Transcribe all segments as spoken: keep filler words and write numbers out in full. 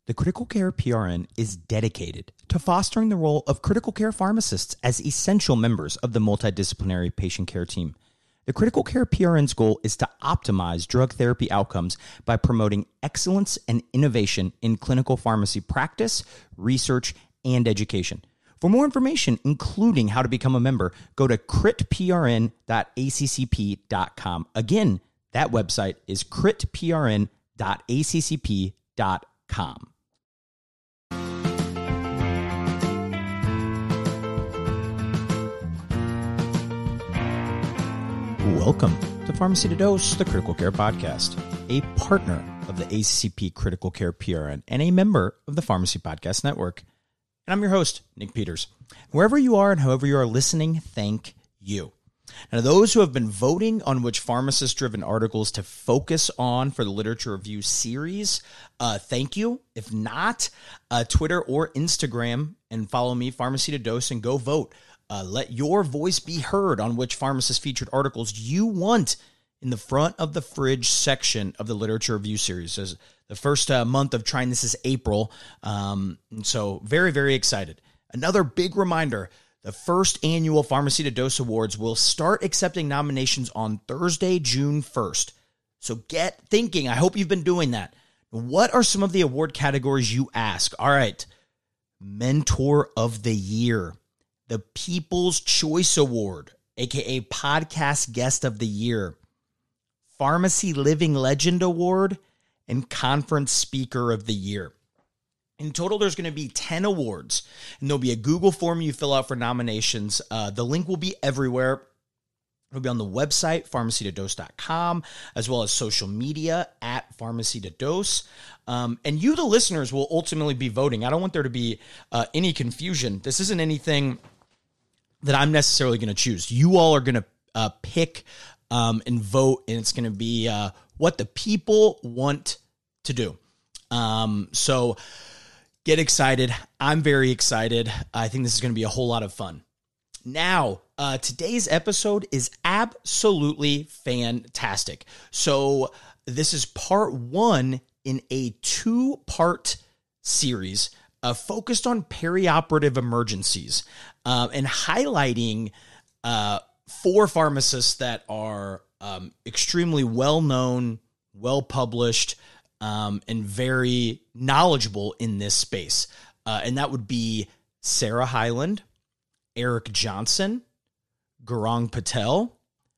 The Critical Care P R N is dedicated to fostering the role of critical care pharmacists as essential members of the multidisciplinary patient care team. The Critical Care P R N's goal is to optimize drug therapy outcomes by promoting excellence and innovation in clinical pharmacy practice, research, and education. For more information, including how to become a member, go to crit p r n dot a c c p dot com. Again, that website is crit p r n dot a c c p dot com. Welcome to Pharmacy to Dose, the Critical Care Podcast, a partner of the A C C P Critical Care P R N and a member of the Pharmacy Podcast Network. And I'm your host, Nick Peters. Wherever you are and however you are listening, thank you. Now, those who have been voting on which pharmacist-driven articles to focus on for the Literature Review series, uh, thank you. If not, uh, Twitter or Instagram, and follow me, Pharmacy to Dose, and go vote. Uh, let your voice be heard on which pharmacist-featured articles you want in the front of the fridge section of the Literature Review series. As the first uh, month of trying this is April, um, and so very, very excited. Another big reminder, the first annual Pharmacy to Dose Awards will start accepting nominations on Thursday, June first. So get thinking. I hope you've been doing that. What are some of the award categories you ask? All right, Mentor of the Year, the People's Choice Award, aka Podcast Guest of the Year, Pharmacy Living Legend Award, and Conference Speaker of the Year. In total, there's going to be ten awards, and there'll be a Google form you fill out for nominations. Uh, the link will be everywhere. It'll be on the website, pharmacy to dose dot com, as well as social media at Pharmacy to Dose. Um, and you, the listeners, will ultimately be voting. I don't want there to be uh, any confusion. This isn't anything that I'm necessarily going to choose. You all are going to uh, pick um, and vote, and it's going to be uh, what the people want to do. Um, so get excited. I'm very excited. I think this is going to be a whole lot of fun. Now, uh, today's episode is absolutely fantastic. So this is part one in a two-part series uh, focused on perioperative emergencies uh, and highlighting uh, four pharmacists that are um, extremely well-known, well-published, um, and very knowledgeable in this space. Uh, and that would be Sarah Hyland, Eric Johnson, Gaurang Patel,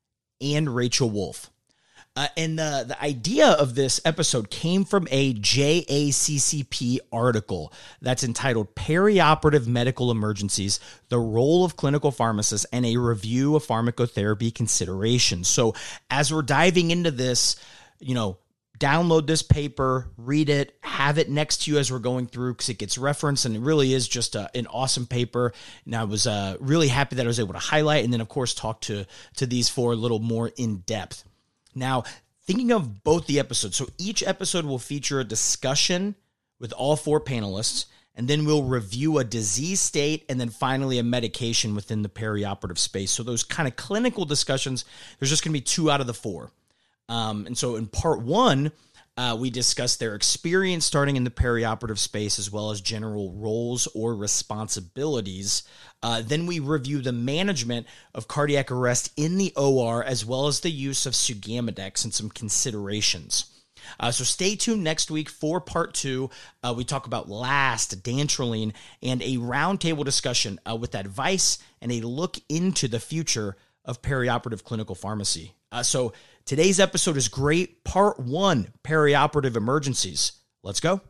and Rachel Wolf. Uh, and the, the idea of this episode came from a J A C C P article that's entitled Perioperative Medical Emergencies, the Role of Clinical Pharmacists, and a Review of Pharmacotherapy Considerations. So as we're diving into this, you know, download this paper, read it, have it next to you as we're going through because it gets referenced, and it really is just a, an awesome paper. And I was uh, really happy that I was able to highlight and then, of course, talk to, to these four a little more in depth. Now, thinking of both the episodes, so each episode will feature a discussion with all four panelists, and then we'll review a disease state, and then finally a medication within the perioperative space. So those kind of clinical discussions, there's just going to be two out of the four. Um, and so in part one, uh, we discussed their experience starting in the perioperative space as well as general roles or responsibilities. Uh, then we review the management of cardiac arrest in the O R as well as the use of Sugammadex and some considerations. Uh, so stay tuned next week for part two. Uh, we talk about LAST, dantrolene, and a roundtable discussion uh, with advice and a look into the future of perioperative clinical pharmacy. Uh, so today's episode is great. Part one, perioperative emergencies. Let's go.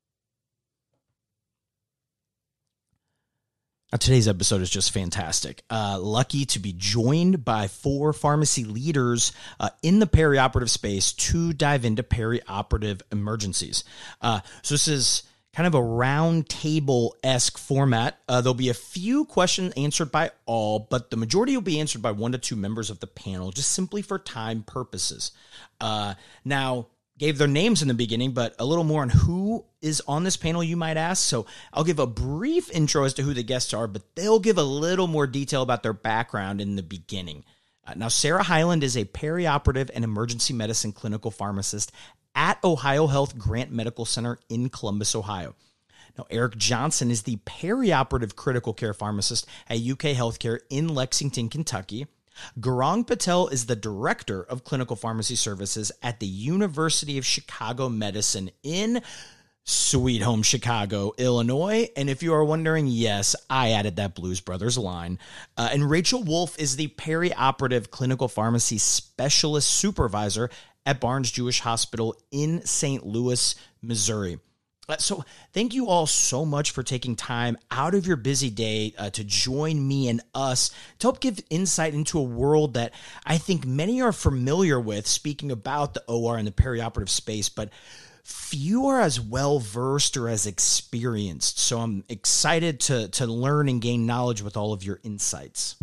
Now, today's episode is just fantastic. Uh, lucky to be joined by four pharmacy leaders uh, in the perioperative space to dive into perioperative emergencies. Uh, so this is kind of a round table-esque format. Uh, there'll be a few questions answered by all, but the majority will be answered by one to two members of the panel, just simply for time purposes. Uh, now, gave their names in the beginning, but a little more on who is on this panel, you might ask. So I'll give a brief intro as to who the guests are, but they'll give a little more detail about their background in the beginning. Uh, now, Sarah Hyland is a perioperative and emergency medicine clinical pharmacist at Ohio Health Grant Medical Center in Columbus, Ohio. Now, Eric Johnson is the perioperative critical care pharmacist at U K Healthcare in Lexington, Kentucky. Gaurang Patel is the director of clinical pharmacy services at the University of Chicago Medicine in Sweet Home Chicago, Illinois. And if you are wondering, yes, I added that Blues Brothers line. Uh, and Rachel Wolf is the perioperative clinical pharmacy specialist supervisor at Barnes Jewish Hospital in Saint Louis, Missouri. Uh, so thank you all so much for taking time out of your busy day uh, to join me and us to help give insight into a world that I think many are familiar with, speaking about the O R and the perioperative space, but few are as well versed or as experienced. So I'm excited to, to learn and gain knowledge with all of your insights.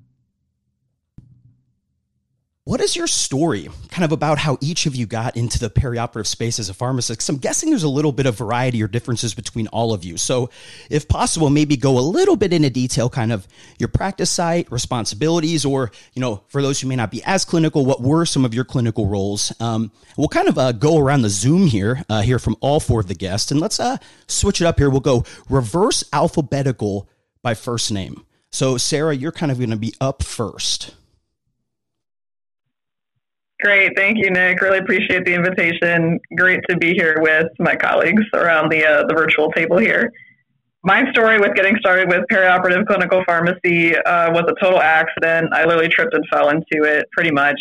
What is your story kind of about how each of you got into the perioperative space as a pharmacist? 'Cause I'm guessing there's a little bit of variety or differences between all of you. So if possible, maybe go a little bit into detail, kind of your practice site, responsibilities, or, you know, for those who may not be as clinical, what were some of your clinical roles? Um, we'll kind of uh, go around the Zoom here, uh, hear from all four of the guests, and let's uh, switch it up here. We'll go reverse alphabetical by first name. So Sarah, you're kind of going to be up first. Great. Thank you, Nick. Really appreciate the invitation. Great to be here with my colleagues around the uh, the virtual table here. My story with getting started with perioperative clinical pharmacy uh, was a total accident. I literally tripped and fell into it pretty much.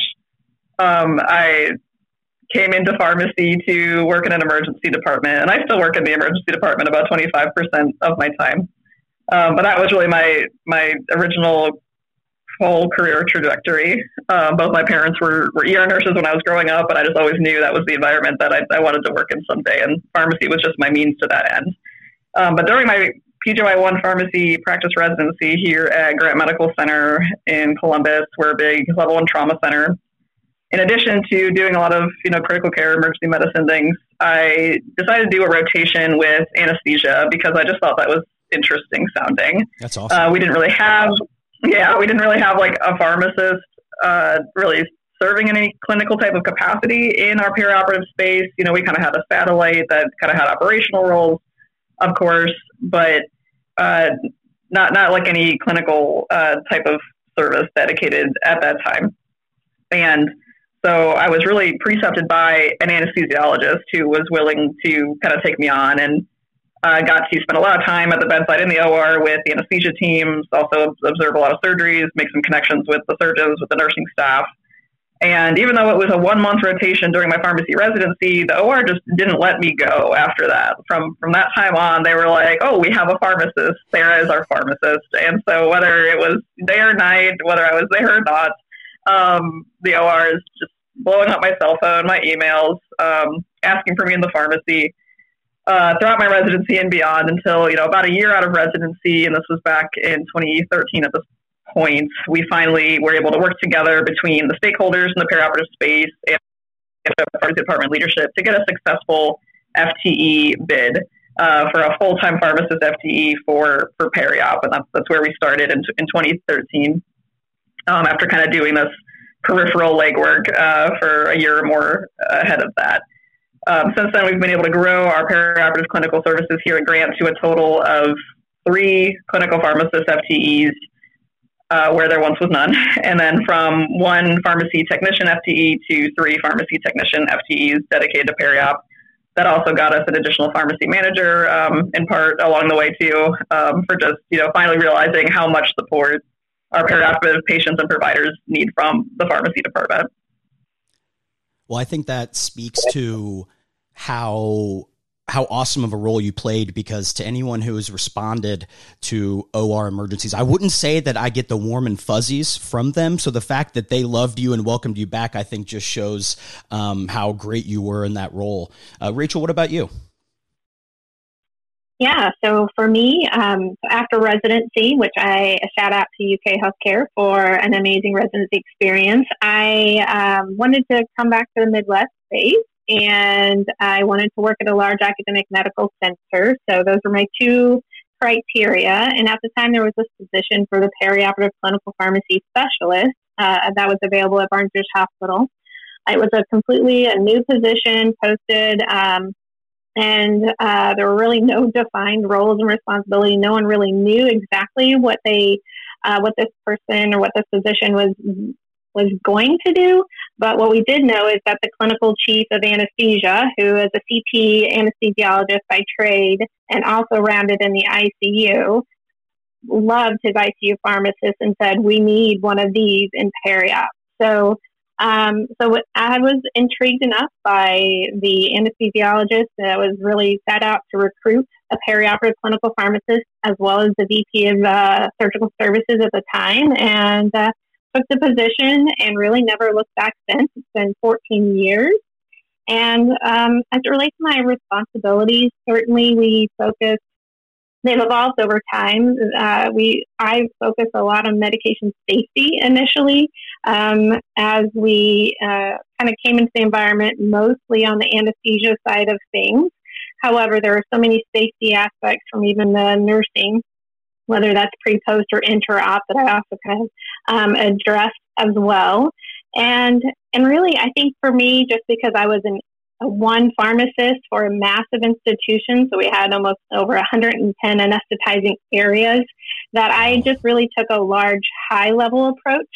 Um, I came into pharmacy to work in an emergency department, and I still work in the emergency department about twenty-five percent of my time. Um, but that was really my my original whole career trajectory. Um, both my parents were, were E R nurses when I was growing up, and I just always knew that was the environment that I, I wanted to work in someday, and pharmacy was just my means to that end. Um, but during my P J Y one pharmacy practice residency here at Grant Medical Center in Columbus, we're a big level one trauma center. In addition to doing a lot of, you know, critical care, emergency medicine things, I decided to do a rotation with anesthesia because I just thought that was interesting sounding. That's awesome. Uh, we didn't really have Yeah, we didn't really have like a pharmacist uh, really serving in any clinical type of capacity in our perioperative space. You know, we kind of had a satellite that kind of had operational roles, of course, but uh, not not like any clinical uh, type of service dedicated at that time. And so I was really precepted by an anesthesiologist who was willing to kind of take me on, and I uh, got to spend a lot of time at the bedside in the O R with the anesthesia teams, also observe a lot of surgeries, make some connections with the surgeons, with the nursing staff. And even though it was a one-month rotation during my pharmacy residency, the O R just didn't let me go after that. From from that time on, they were like, oh, we have a pharmacist. Sarah is our pharmacist. And so whether it was day or night, whether I was there or not, um, the O R is just blowing up my cell phone, my emails, um, asking for me in the pharmacy. Uh, throughout my residency and beyond until, you know, about a year out of residency, and this was back in twenty thirteen at this point, we finally were able to work together between the stakeholders in the perioperative space and the pharmacy department leadership to get a successful F T E bid uh, for a full-time pharmacist F T E for, for periop, and that's, that's where we started in, in twenty thirteen um, after kind of doing this peripheral legwork uh, for a year or more ahead of that. Um, since then, we've been able to grow our perioperative clinical services here at Grant to a total of three clinical pharmacist F T Es, uh, where there once was none, and then from one pharmacy technician F T E to three pharmacy technician F T Es dedicated to periop. That also got us an additional pharmacy manager, um, in part along the way too, um, for just, you know, finally realizing how much support our perioperative patients and providers need from the pharmacy department. Well, I think that speaks to how how awesome of a role you played, because to anyone who has responded to O R emergencies, I wouldn't say that I get the warm and fuzzies from them. So the fact that they loved you and welcomed you back, I think just shows um, how great you were in that role. Uh, Rachel, what about you? Yeah, so for me, um, after residency, which I a shout out to U K Healthcare for an amazing residency experience, I um, wanted to come back to the Midwest space, and I wanted to work at a large academic medical center. So those were my two criteria. And at the time, there was this position for the perioperative clinical pharmacy specialist uh, that was available at Barnes Jewish Hospital. It was a completely a new position posted, um, and uh, there were really no defined roles and responsibility. No one really knew exactly what they, uh, what this person or what this position was was going to do. But what we did know is that the clinical chief of anesthesia, who is a C T anesthesiologist by trade and also rounded in the I C U, loved his I C U pharmacist and said, we need one of these in peri-op. So, um, so I was intrigued enough by the anesthesiologist that was really set out to recruit a perioperative clinical pharmacist as well as the V P of uh, surgical services at the time, and uh, took the position and really never looked back since. It's been fourteen years. And um, as it relates to my responsibilities, certainly we focus, they've evolved over time. Uh, we I focus a lot on medication safety initially um, as we uh, kind of came into the environment mostly on the anesthesia side of things. However, there are so many safety aspects from even the nursing, whether that's pre, post, or inter-op, that I also kind of um, addressed as well. And and really, I think for me, just because I was an, a one pharmacist for a massive institution, so we had almost over one hundred ten anesthetizing areas, that I just really took a large, high-level approach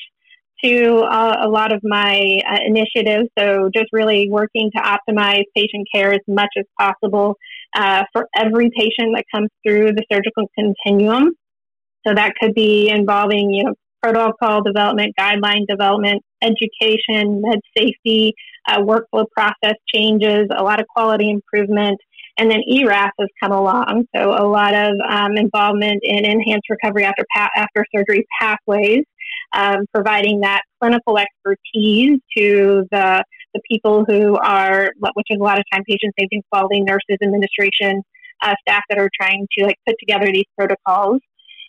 to uh, a lot of my uh, initiatives. So just really working to optimize patient care as much as possible uh, for every patient that comes through the surgical continuum. So that could be involving, you know, protocol development, guideline development, education, med safety, uh, workflow process changes, a lot of quality improvement. And then E R A S has come along. So a lot of um, involvement in enhanced recovery after pa- after surgery pathways, um, providing that clinical expertise to the the people who are, which is a lot of time patient safety and quality, nurses, administration, uh, staff that are trying to like put together these protocols.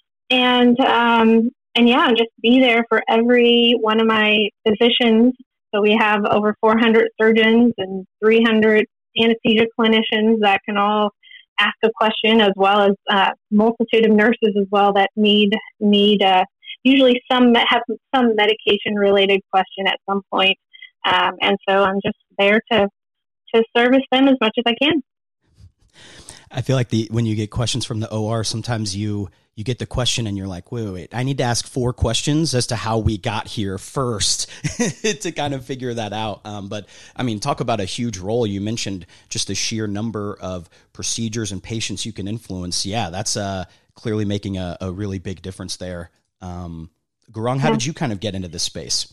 And um, and yeah, just be there for every one of my physicians. So we have over four hundred surgeons and three hundred anesthesia clinicians that can all ask a question, as well as a uh, multitude of nurses as well that need need uh, usually some have some medication related question at some point. Um, and so I'm just there to to service them as much as I can. I feel like the when you get questions from the O R, sometimes you you get the question and you're like, wait, wait, wait, I need to ask four questions as to how we got here first to kind of figure that out. Um, but I mean, talk about a huge role. You mentioned just the sheer number of procedures and patients you can influence. Yeah, that's uh, clearly making a, a really big difference there. Um, Gaurang, how yeah. did you kind of get into this space?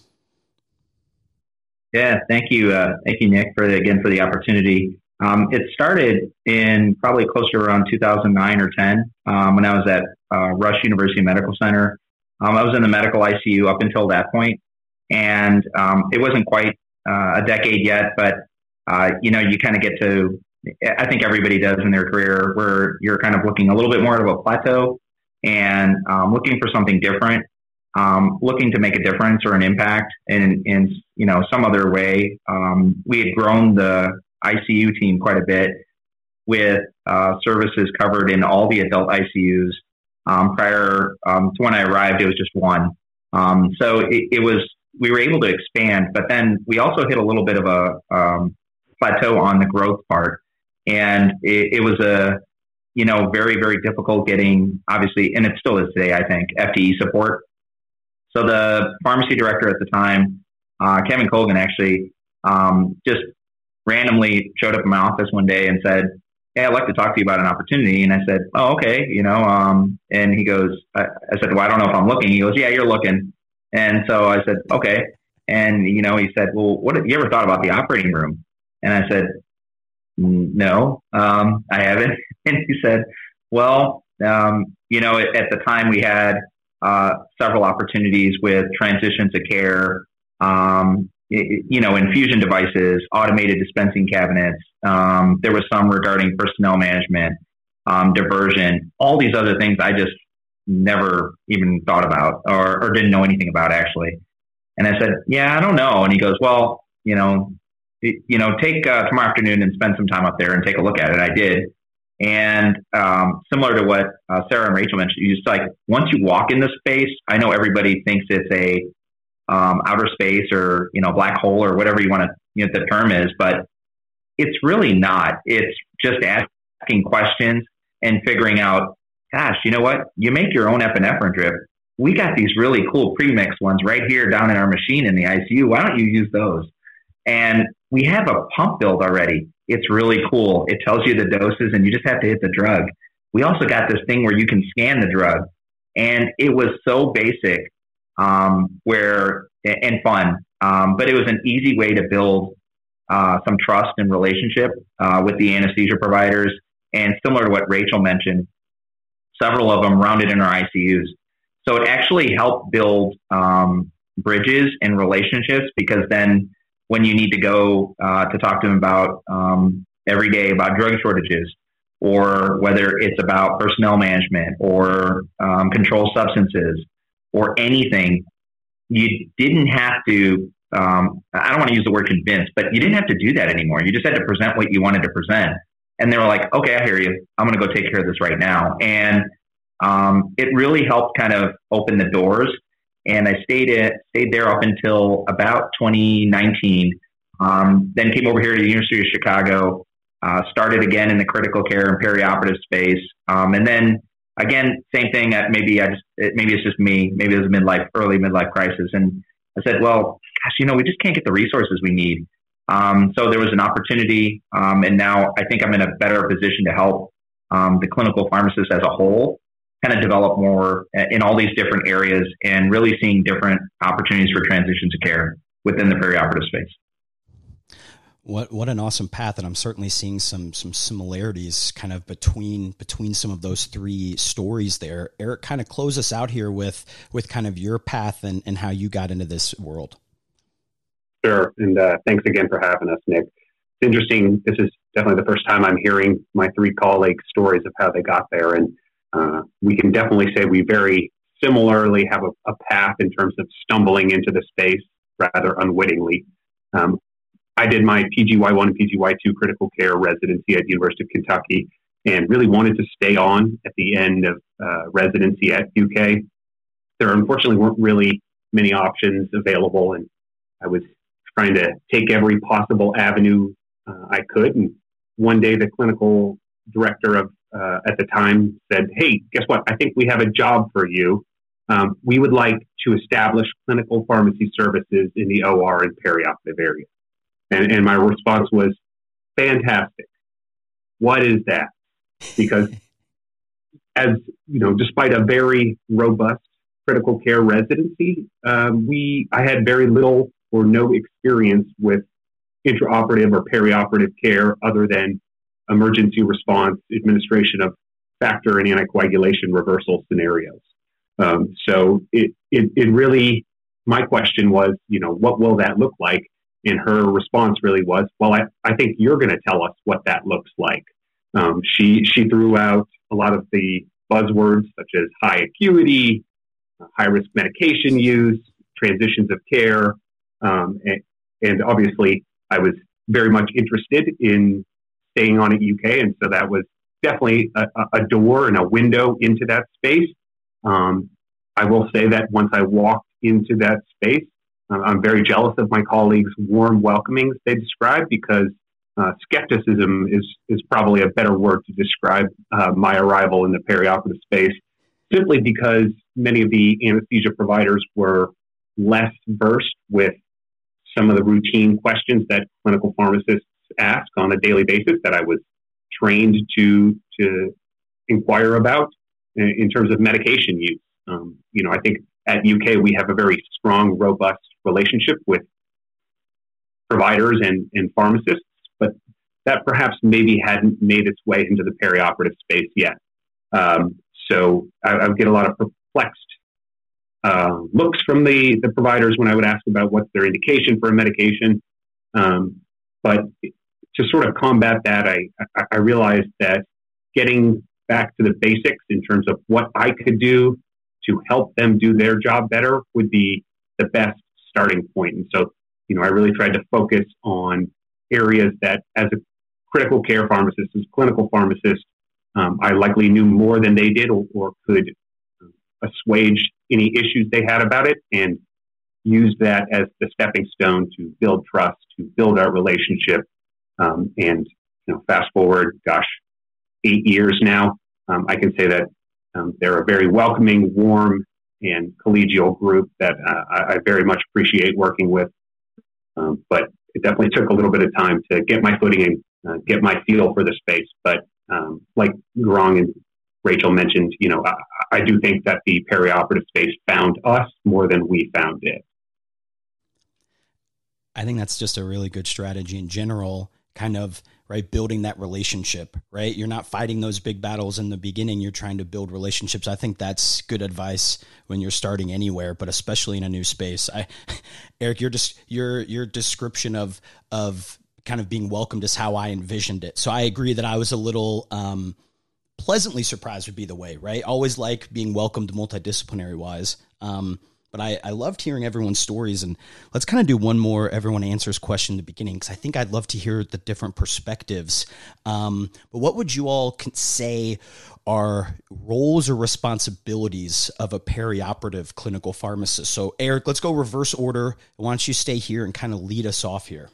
Yeah, thank you. Uh, thank you, Nick, for the, again, for the opportunity. Um, it started in probably closer around two thousand nine or ten um, when I was at uh, Rush University Medical Center. Um, I was in the medical I C U up until that point, and um, it wasn't quite uh, a decade yet, but uh, you know, you kind of get to, I think everybody does in their career, where you're kind of looking a little bit more of a plateau and um, looking for something different, um, looking to make a difference or an impact in, in you know, some other way. Um, we had grown the I C U team quite a bit with uh, services covered in all the adult I C Us. Um, prior um, to when I arrived, it was just one. Um, so it, it was, we were able to expand, but then we also hit a little bit of a um, plateau on the growth part. And it, it was a, you know, very, very difficult getting, obviously, and it still is today, I think, F T E support. So the pharmacy director at the time, uh, Kevin Colgan, actually um, just randomly showed up in my office one day and said, hey, I'd like to talk to you about an opportunity. And I said, oh, okay. You know, um, and he goes, I, I said, well, I don't know if I'm looking. He goes, yeah, you're looking. And so I said, okay. And, you know, he said, well, what have you ever thought about the operating room? And I said, no, um, I haven't. And he said, well, um, you know, at, at the time we had uh, several opportunities with transitions of care, um, you know, infusion devices, automated dispensing cabinets. Um, there was some regarding personnel management, um, diversion, all these other things I just never even thought about or, or didn't know anything about, actually. And I said, yeah, I don't know. And he goes, well, you know, it, you know, take uh, tomorrow afternoon and spend some time up there and take a look at it. I did. And um, similar to what uh, Sarah and Rachel mentioned, you just like, once you walk in the space, I know everybody thinks it's a um, outer space or, you know, black hole or whatever you want to, you know, the term is, but it's really not. It's just asking questions and figuring out, gosh, you know what? You make your own epinephrine drip. We got these really cool premix ones right here down in our machine in the I C U. Why don't you use those? And we have a pump build already. It's really cool. It tells you the doses and you just have to hit the drug. We also got this thing where you can scan the drug. And it was so basic um, where and fun. Um, but it was an easy way to build uh, some trust and relationship uh, with the anesthesia providers. And similar to what Rachel mentioned, several of them rounded in our I C Us. So it actually helped build um, bridges and relationships, because then when you need to go uh, to talk to them about um, every day about drug shortages, or whether it's about personnel management or um, controlled substances or anything, you didn't have to, um, I don't want to use the word convince, but you didn't have to do that anymore. You just had to present what you wanted to present. And they were like, okay, I hear you. I'm going to go take care of this right now. And um, it really helped kind of open the doors. And I stayed at, stayed there up until about twenty nineteen. Um, then came over here to the University of Chicago, uh, started again in the critical care and perioperative space. Um, and then again, same thing. At maybe I just it, maybe it's just me. Maybe it was a midlife, early midlife crisis. And I said, well, gosh, you know, we just can't get the resources we need. Um, so there was an opportunity, um, and now I think I'm in a better position to help um, the clinical pharmacist as a whole kind of develop more in all these different areas and really seeing different opportunities for transitions of care within the perioperative space. What what an awesome path, and I'm certainly seeing some some similarities kind of between between some of those three stories there. Eric, kind of close us out here with with kind of your path and, and how you got into this world. Sure, and uh, thanks again for having us, Nick. It's interesting. This is definitely the first time I'm hearing my three colleagues' stories of how they got there, and uh, we can definitely say we very similarly have a, a path in terms of stumbling into the space rather unwittingly. Um, I did my P G Y one and P G Y two critical care residency at the University of Kentucky and really wanted to stay on at the end of uh, residency at U K. There unfortunately weren't really many options available, and I was trying to take every possible avenue uh, I could. And one day the clinical director of uh, at the time said, hey, guess what? I think we have a job for you. Um, we would like to establish clinical pharmacy services in the O R and perioperative area. And, and my response was, fantastic. What is that? Because as you know, despite a very robust critical care residency, um, we I had very little or no experience with intraoperative or perioperative care other than emergency response, administration of factor and anticoagulation reversal scenarios. Um, so it, it, it really, my question was, you know, what will that look like? And her response really was, well, I, I think you're going to tell us what that looks like. Um, she, she threw out a lot of the buzzwords such as high acuity, uh, high risk medication use, transitions of care. Um, and, and obviously I was very much interested in staying on at U K. And so that was definitely a, a door and a window into that space. Um, I will say that once I walked into that space, uh, I'm very jealous of my colleagues' warm welcomings they described, because uh, skepticism is, is probably a better word to describe uh, my arrival in the perioperative space, simply because many of the anesthesia providers were less versed with some of the routine questions that clinical pharmacists ask on a daily basis that I was trained to to inquire about in, in terms of medication use. Um, you know, I think at U K we have a very strong, robust relationship with providers and, and pharmacists, but that perhaps maybe hadn't made its way into the perioperative space yet. Um, so I, I would get a lot of perplexed Uh, looks from the, the providers when I would ask about what's their indication for a medication. Um, but to sort of combat that, I, I, I realized that getting back to the basics in terms of what I could do to help them do their job better would be the best starting point. And so, you know, I really tried to focus on areas that as a critical care pharmacist, as a clinical pharmacist, um, I likely knew more than they did or, or could assuage any issues they had about it. And used that as the stepping stone to build trust, to build our relationship. Um, and, you know, fast forward, gosh, eight years now, um, I can say that um, they're a very welcoming, warm, and collegial group that uh, I, I very much appreciate working with. Um, but it definitely took a little bit of time to get my footing and uh, get my feel for the space. But um, like Gurung and Rachel mentioned, you know, I, I do think that the perioperative space found us more than we found it. I think that's just a really good strategy in general, kind of, right, building that relationship, right? You're not fighting those big battles in the beginning. You're trying to build relationships. I think that's good advice when you're starting anywhere, but especially in a new space. I, Eric, your just your your description of of kind of being welcomed is how I envisioned it. So I agree that I was a little um, pleasantly surprised would be the way, right? Always like being welcomed multidisciplinary wise. Um, But I, I loved hearing everyone's stories, and let's kind of do one more everyone answers question in the beginning, because I think I'd love to hear the different perspectives. Um, but what would you all say are roles or responsibilities of a perioperative clinical pharmacist? So Eric, let's go reverse order. Why don't you stay here and kind of lead us off here?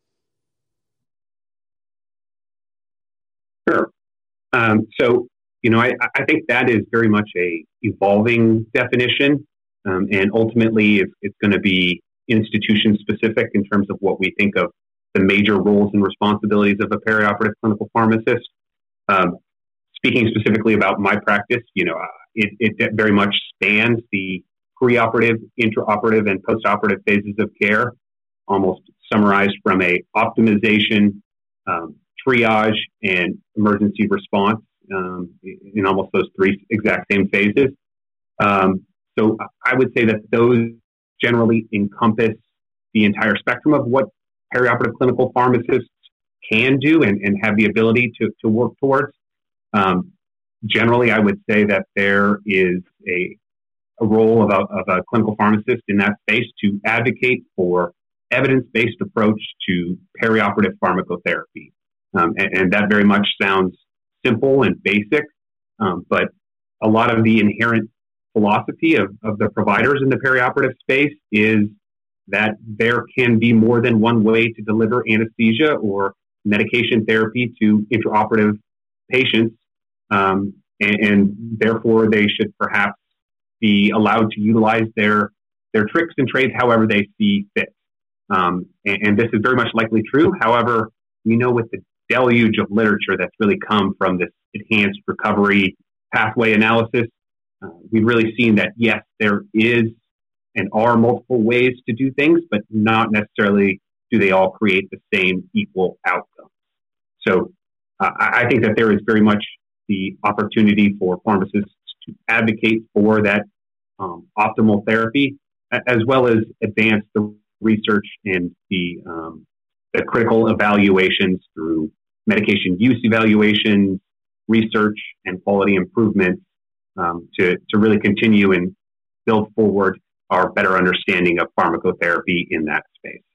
Sure. Um, so, you know, I, I think that is very much a evolving definition. Um, and ultimately, it's, it's going to be institution specific in terms of what we think of the major roles and responsibilities of a perioperative clinical pharmacist. Um, speaking specifically about my practice, you know, it, it very much spans the preoperative, intraoperative, and postoperative phases of care, almost summarized from a optimization, um, triage, and emergency response um, in almost those three exact same phases. Um, So I would say that those generally encompass the entire spectrum of what perioperative clinical pharmacists can do and, and have the ability to, to work towards. Um, generally, I would say that there is a, a role of a, of a clinical pharmacist in that space to advocate for evidence-based approach to perioperative pharmacotherapy. Um, and, and that very much sounds simple and basic, um, but a lot of the inherent philosophy of, of the providers in the perioperative space is that there can be more than one way to deliver anesthesia or medication therapy to intraoperative patients, um, and, and therefore they should perhaps be allowed to utilize their their tricks and trades however they see fit. Um, and, and this is very much likely true. However, we know with the deluge of literature that's really come from this enhanced recovery pathway analysis, Uh, we've really seen that, yes, there is and are multiple ways to do things, but not necessarily do they all create the same equal outcome. So uh, I think that there is very much the opportunity for pharmacists to advocate for that um, optimal therapy, as well as advance the research and the, um, the critical evaluations through medication use evaluations, research, and quality improvements, Um, to, to really continue and build forward our better understanding of pharmacotherapy in that space.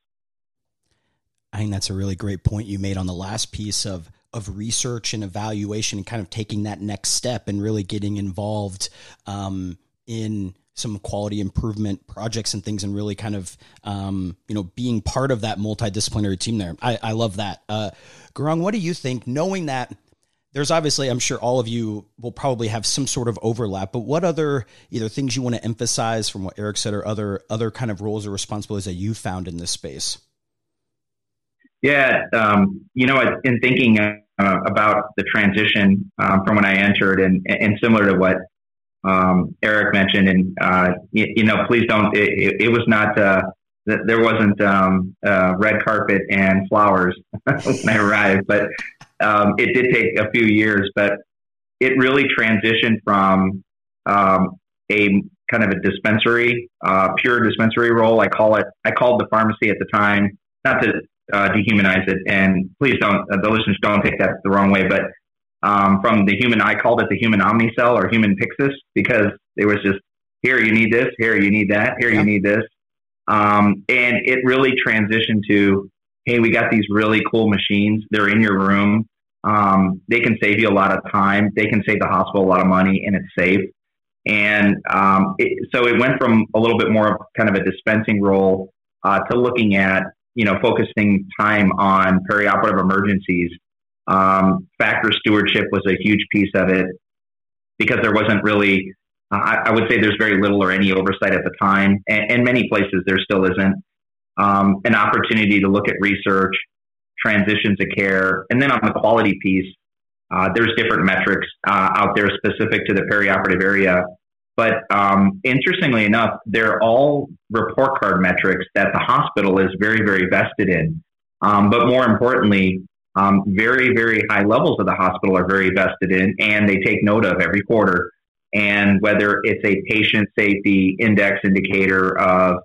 I think that's a really great point you made on the last piece of, of research and evaluation and kind of taking that next step and really getting involved um, in some quality improvement projects and things and really kind of, um, you know, being part of that multidisciplinary team there. I, I love that. Uh, Gurung, what do you think, knowing that there's obviously, I'm sure all of you will probably have some sort of overlap, but what other either things you want to emphasize from what Eric said or other other kind of roles or responsibilities that you found in this space? Yeah, um, you know, in thinking uh, about the transition um, from when I entered and, and similar to what um, Eric mentioned, and, uh, you, you know, please don't, it, it, it was not, uh, there wasn't um, uh, red carpet and flowers when I arrived, but Um, it did take a few years, but it really transitioned from um, a kind of a dispensary, uh, pure dispensary role. I call it. I called the pharmacy at the time, not to uh, dehumanize it, and please don't, uh, the listeners don't take that the wrong way, but um, from the human, I called it the human omnicell or human Pyxis, because it was just, here you need this, here you need that, here yeah. you need this, um, and it really transitioned to, hey, we got these really cool machines. They're in your room. Um, they can save you a lot of time. They can save the hospital a lot of money, and it's safe. And um, it, so it went from a little bit more of kind of a dispensing role uh, to looking at, you know, focusing time on perioperative emergencies. Um, factor stewardship was a huge piece of it because there wasn't really, uh, I, I would say there's very little or any oversight at the time. And in many places, there still isn't. Um, an opportunity to look at research, transitions of care, and then on the quality piece, uh, there's different metrics uh, out there specific to the perioperative area. But um, interestingly enough, they're all report card metrics that the hospital is very, very vested in. Um, but more importantly, um, very, very high levels of the hospital are very vested in, and they take note of every quarter. And whether it's a patient safety index indicator of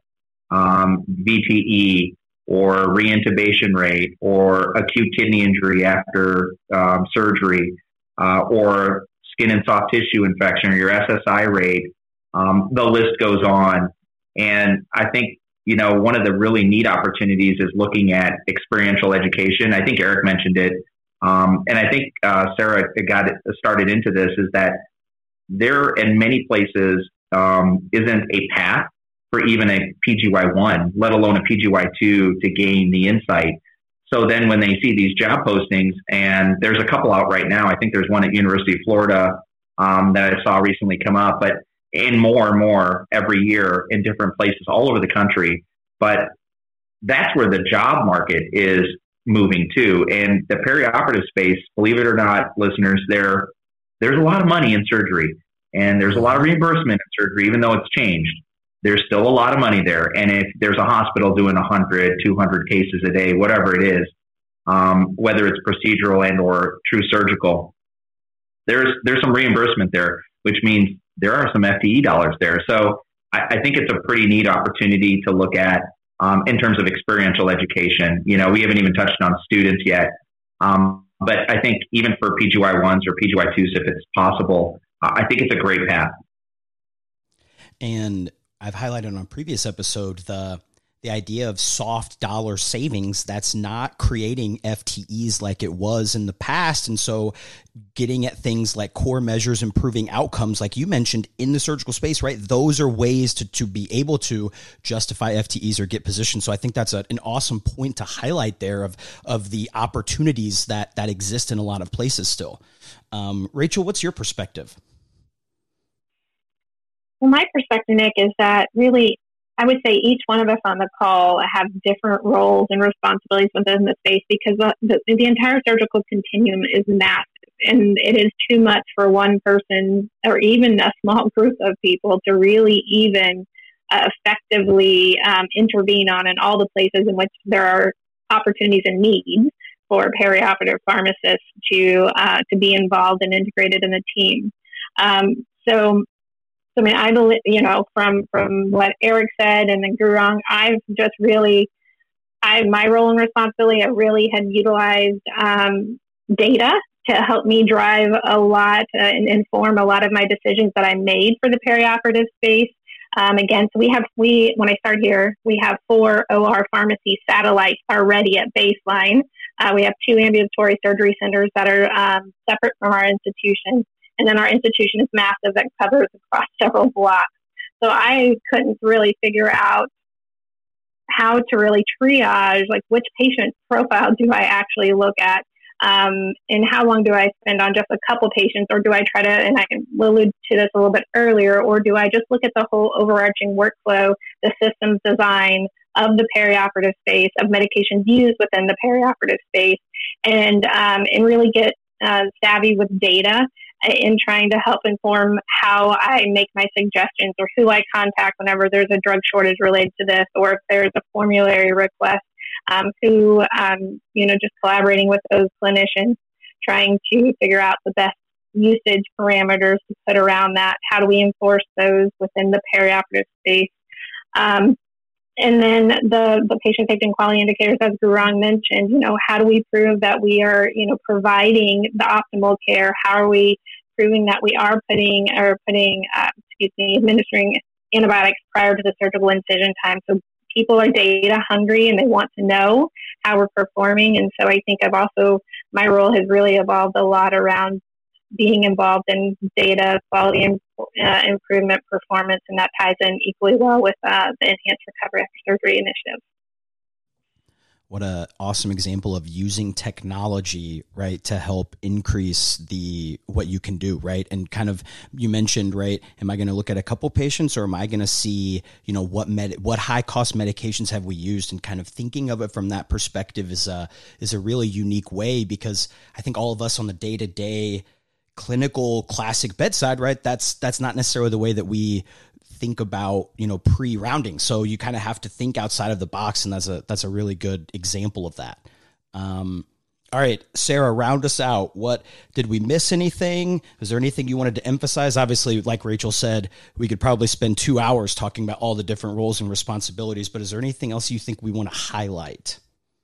um, V T E or reintubation rate or acute kidney injury after um, surgery uh, or skin and soft tissue infection or your S S I rate, um, the list goes on. And I think, you know, one of the really neat opportunities is looking at experiential education. I think Eric mentioned it. Um, and I think uh, Sarah got it started into this, is that there in many places um, isn't a path for even a P G Y one, let alone a P G Y two to gain the insight. So then when they see these job postings, and there's a couple out right now, I think there's one at University of Florida um, that I saw recently come up, but in more and more every year in different places all over the country. But that's where the job market is moving to. And the perioperative space, believe it or not, listeners, there there's a lot of money in surgery, and there's a lot of reimbursement in surgery, even though it's changed. There's still a lot of money there. And if there's a hospital doing one hundred, two hundred cases a day, whatever it is, um, whether it's procedural and or true surgical, there's there's some reimbursement there, which means there are some F T E dollars there. So I, I think it's a pretty neat opportunity to look at um, in terms of experiential education. You know, we haven't even touched on students yet. Um, but I think even for P G Y ones or P G Y twos, if it's possible, uh, I think it's a great path. And I've highlighted on a previous episode the the idea of soft dollar savings that's not creating F T Es like it was in the past. And so getting at things like core measures, improving outcomes, like you mentioned in the surgical space, right? Those are ways to, to be able to justify F T Es or get positioned. So I think that's a, an awesome point to highlight there of, of the opportunities that, that exist in a lot of places still. Um, Rachel, what's your perspective? Well, my perspective, Nick, is that really, I would say each one of us on the call have different roles and responsibilities within the space, because the, the, the entire surgical continuum is massive, and it is too much for one person or even a small group of people to really even uh, effectively um, intervene on in all the places in which there are opportunities and needs for perioperative pharmacists to uh, to be involved and integrated in the team. Um, so. So, I mean, I believe, you know, from, from what Eric said and then Gurung, I've just really, I, my role and responsibility, I really had utilized um, data to help me drive a lot uh, and inform a lot of my decisions that I made for the perioperative space. Um, again, so we have, we, when I start here, we have four O R pharmacy satellites already at baseline. Uh, we have two ambulatory surgery centers that are um, separate from our institution. And then our institution is massive and covers across several blocks. So I couldn't really figure out how to really triage, like which patient profile do I actually look at, um, and how long do I spend on just a couple patients, or do I try to, and I can allude to this a little bit earlier, or do I just look at the whole overarching workflow, the systems design of the perioperative space, of medications used within the perioperative space, and um, and really get uh, savvy with data in trying to help inform how I make my suggestions, or who I contact whenever there's a drug shortage related to this, or if there's a formulary request, um, who, um, you know, just collaborating with those clinicians, trying to figure out the best usage parameters to put around that. How do we enforce those within the perioperative space? Um, and then the, the patient safety and quality indicators, as Gurung mentioned, you know, how do we prove that we are, you know, providing the optimal care? How are we proving that we are putting or putting, uh, excuse me, administering antibiotics prior to the surgical incision time? So people are data hungry and they want to know how we're performing. And so I think I've also, my role has really evolved a lot around being involved in data quality and uh, improvement performance, and that ties in equally well with uh, the Enhanced Recovery After Surgery initiative. What a awesome example of using technology, right, to help increase the what you can do, right? And kind of you mentioned, right, am I going to look at a couple patients, or am I going to see, you know, what med what high cost medications have we used, and kind of thinking of it from that perspective is a is a really unique way, because I think all of us on the day to day clinical classic bedside, right, that's that's not necessarily the way that we think about, you know, pre-rounding. So you kind of have to think outside of the box, and that's a that's a really good example of that. Um, all right, Sarah, round us out. What did we miss? Anything? Is there anything you wanted to emphasize? Obviously, like Rachel said, we could probably spend two hours talking about all the different roles and responsibilities, but is there anything else you think we want to highlight?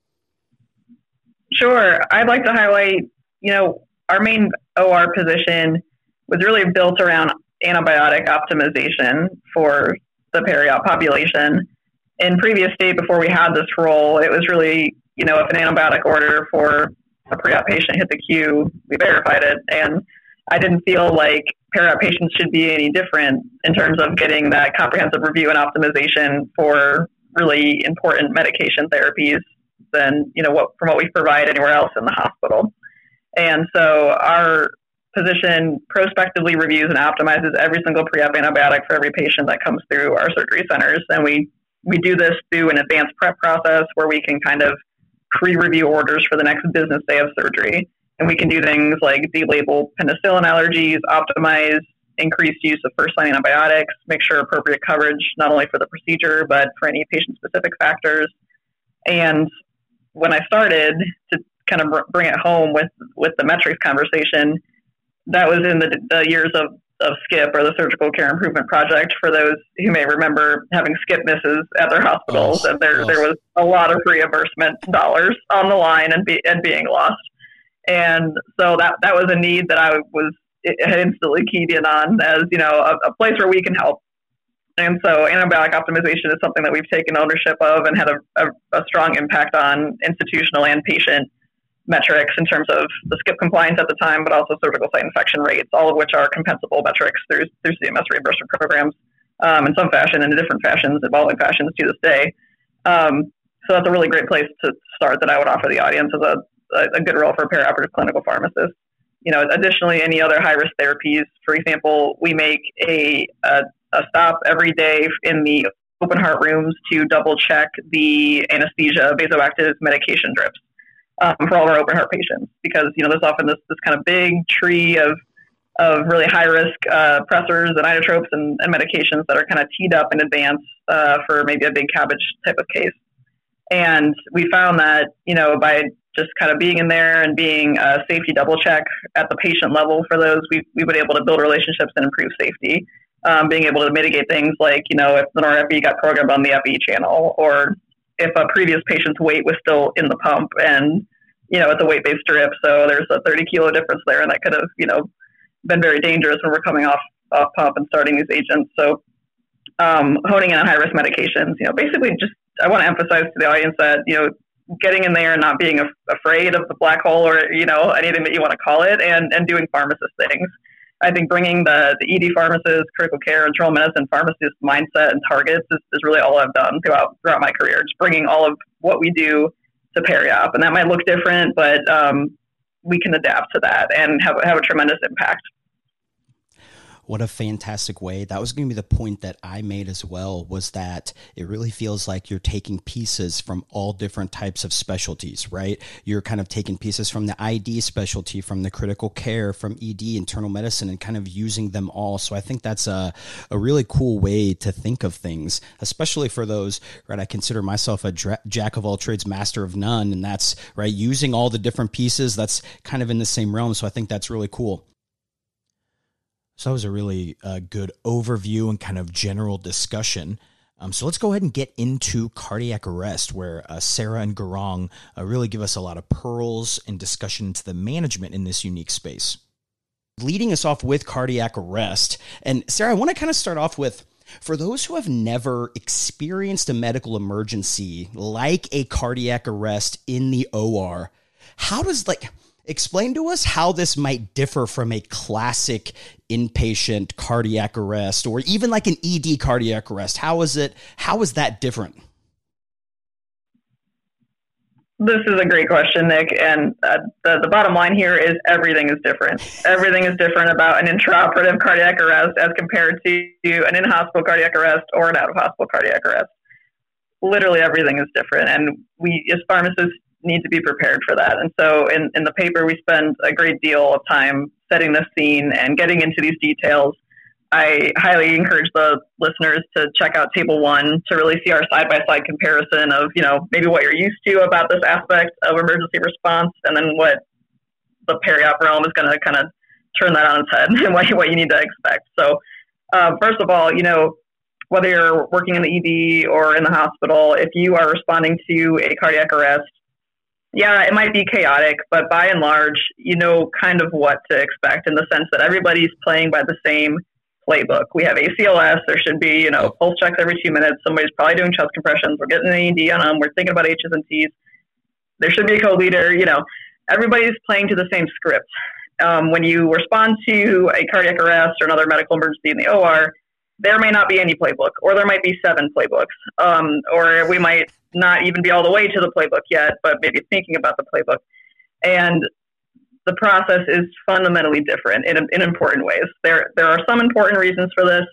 Sure. I'd like to highlight, you know, our main O R position was really built around antibiotic optimization for the peri-op population. In previous state, before we had this role, it was really, you know, if an antibiotic order for a pre-op patient hit the queue, we verified it. And I didn't feel like peri-op patients should be any different in terms of getting that comprehensive review and optimization for really important medication therapies than, you know, what from what we provide anywhere else in the hospital. And so our position prospectively reviews and optimizes every single pre-op antibiotic for every patient that comes through our surgery centers. And we, we do this through an advanced prep process where we can kind of pre-review orders for the next business day of surgery. And we can do things like delabel penicillin allergies, optimize increased use of first-line antibiotics, make sure appropriate coverage, not only for the procedure, but for any patient-specific factors. And when I started to kind of bring it home with, with the metrics conversation, that was in the, the years of, of SCIP, or the Surgical Care Improvement Project, for those who may remember having SCIP misses at their hospitals. Oh, and there, oh. there was a lot of reimbursement dollars on the line and, be, and being lost. And so that, that was a need that I was had instantly keyed in on as, you know, a, a place where we can help. And so antibiotic optimization is something that we've taken ownership of and had a, a, a strong impact on institutional and patient metrics in terms of the SCIP compliance at the time, but also surgical site infection rates, all of which are compensable metrics through, through C M S reimbursement programs um, in some fashion and in different fashions, evolving fashions to this day. Um, so that's a really great place to start that I would offer the audience as a, a, a good role for a perioperative clinical pharmacist. You know, additionally, any other high-risk therapies, for example, we make a, a, a stop every day in the open heart rooms to double check the anesthesia vasoactive medication drips. Um, for all of our open heart patients, because, you know, there's often this, this kind of big tree of of really high risk uh, pressors and inotropes and, and medications that are kind of teed up in advance uh, for maybe a big cabbage type of case. And we found that, you know, by just kind of being in there and being a safety double check at the patient level for those, we we've been able to build relationships and improve safety. Um, being able to mitigate things like, you know, if the norepi got programmed on the F E channel, or if a previous patient's weight was still in the pump and, you know, it's a weight-based drip, so there's a thirty kilo difference there, and that could have, you know, been very dangerous when we're coming off, off pump and starting these agents. So um, honing in on high-risk medications, you know, basically just, I want to emphasize to the audience that, you know, getting in there and not being af- afraid of the black hole, or, you know, anything that you want to call it, and, and doing pharmacist things. I think bringing the, the E D pharmacist, critical care, internal medicine pharmacist mindset and targets is, is really all I've done throughout throughout my career. Just bringing all of what we do to peri-op, and that might look different, but um, we can adapt to that and have have a tremendous impact. What a fantastic way. That was going to be the point that I made as well, was that it really feels like you're taking pieces from all different types of specialties, right? You're kind of taking pieces from the I D specialty, from the critical care, from E D, internal medicine, and kind of using them all. So I think that's a, a really cool way to think of things, especially for those, right? I consider myself a dra- jack of all trades, master of none. And that's right. Using all the different pieces, that's kind of in the same realm. So I think that's really cool. So that was a really uh, good overview and kind of general discussion. Um, so let's go ahead and get into cardiac arrest, where uh, Sarah and Gaurang uh, really give us a lot of pearls and discussion into the management in this unique space. Leading us off with cardiac arrest. And Sarah, I want to kind of start off with, for those who have never experienced a medical emergency like a cardiac arrest in the O R, how does like... explain to us how this might differ from a classic inpatient cardiac arrest or even like an E D cardiac arrest. How is it? How is that different? This is a great question, Nick. And uh, the, the bottom line here is everything is different. Everything is different about an intraoperative cardiac arrest as compared to an in-hospital cardiac arrest or an out-of-hospital cardiac arrest. Literally everything is different. And we, as pharmacists, need to be prepared for that. And so in, in the paper, we spend a great deal of time setting the scene and getting into these details. I highly encourage the listeners to check out table one to really see our side-by-side comparison of, you know, maybe what you're used to about this aspect of emergency response and then what the peri-op realm is going to kind of turn that on its head and what you, what you need to expect. So uh, first of all, you know, whether you're working in the E D or in the hospital, if you are responding to a cardiac arrest, yeah, it might be chaotic, but by and large, you know kind of what to expect in the sense that everybody's playing by the same playbook. We have A C L S. There should be, you know, pulse checks every two minutes. Somebody's probably doing chest compressions. We're getting an E D on them. We're thinking about H's and T's. There should be a co-leader. You know, everybody's playing to the same script. Um, when you respond to a cardiac arrest or another medical emergency in the O R, there may not be any playbook, or there might be seven playbooks, um, or we might not even be all the way to the playbook yet, but maybe thinking about the playbook. And the process is fundamentally different in, in important ways. There, there are some important reasons for this,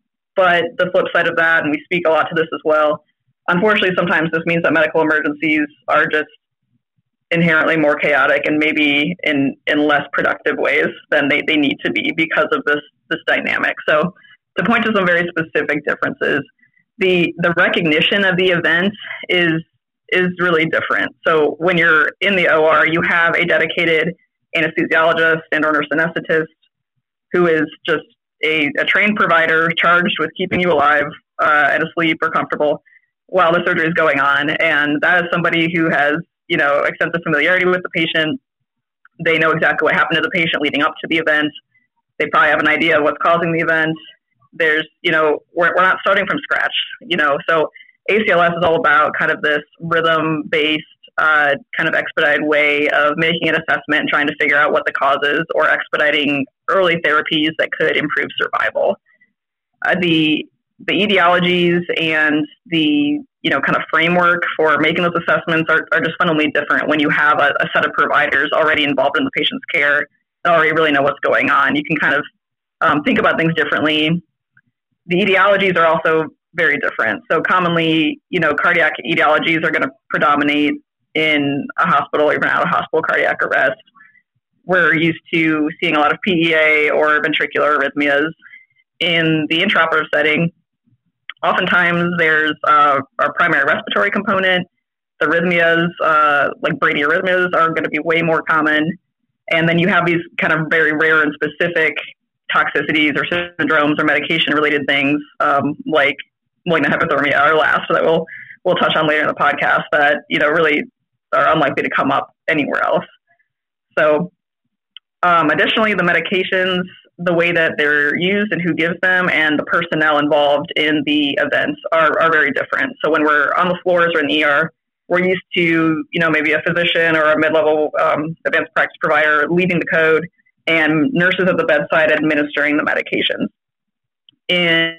but the flip side of that, and we speak a lot to this as well, unfortunately, sometimes this means that medical emergencies are just inherently more chaotic and maybe in, in less productive ways than they, they need to be because of this, this dynamic. So to point to some very specific differences, the, the recognition of the event is, is really different. So when you're in the O R, you have a dedicated anesthesiologist and or nurse anesthetist who is just a, a trained provider charged with keeping you alive uh, and asleep or comfortable while the surgery is going on. And that is somebody who has, you know, extensive familiarity with the patient. They know exactly what happened to the patient leading up to the event. They probably have an idea of what's causing the event. There's, you know, we're, we're not starting from scratch, you know, so A C L S is all about kind of this rhythm-based uh, kind of expedited way of making an assessment and trying to figure out what the cause is or expediting early therapies that could improve survival. Uh, the the etiologies and the, you know, kind of framework for making those assessments are, are just fundamentally different when you have a, a set of providers already involved in the patient's care and already really know what's going on. You can kind of um, think about things differently. The etiologies are also very different. So commonly, you know, cardiac etiologies are going to predominate in a hospital or even out of hospital cardiac arrest. We're used to seeing a lot of P E A or ventricular arrhythmias. In the intraoperative setting, oftentimes there's uh, a primary respiratory component. The arrhythmias, uh, like bradyarrhythmias, are going to be way more common. And then you have these kind of very rare and specific toxicities or syndromes or medication-related things, um, like malignant hypothermia or L A S, that we'll we'll touch on later in the podcast, that, you know, really are unlikely to come up anywhere else. So, um, additionally, the medications, the way that they're used and who gives them, and the personnel involved in the events are, are very different. So when we're on the floors or in the E R, we're used to, you know, maybe a physician or a mid-level um, advanced practice provider leading the code and nurses at the bedside administering the medications. In,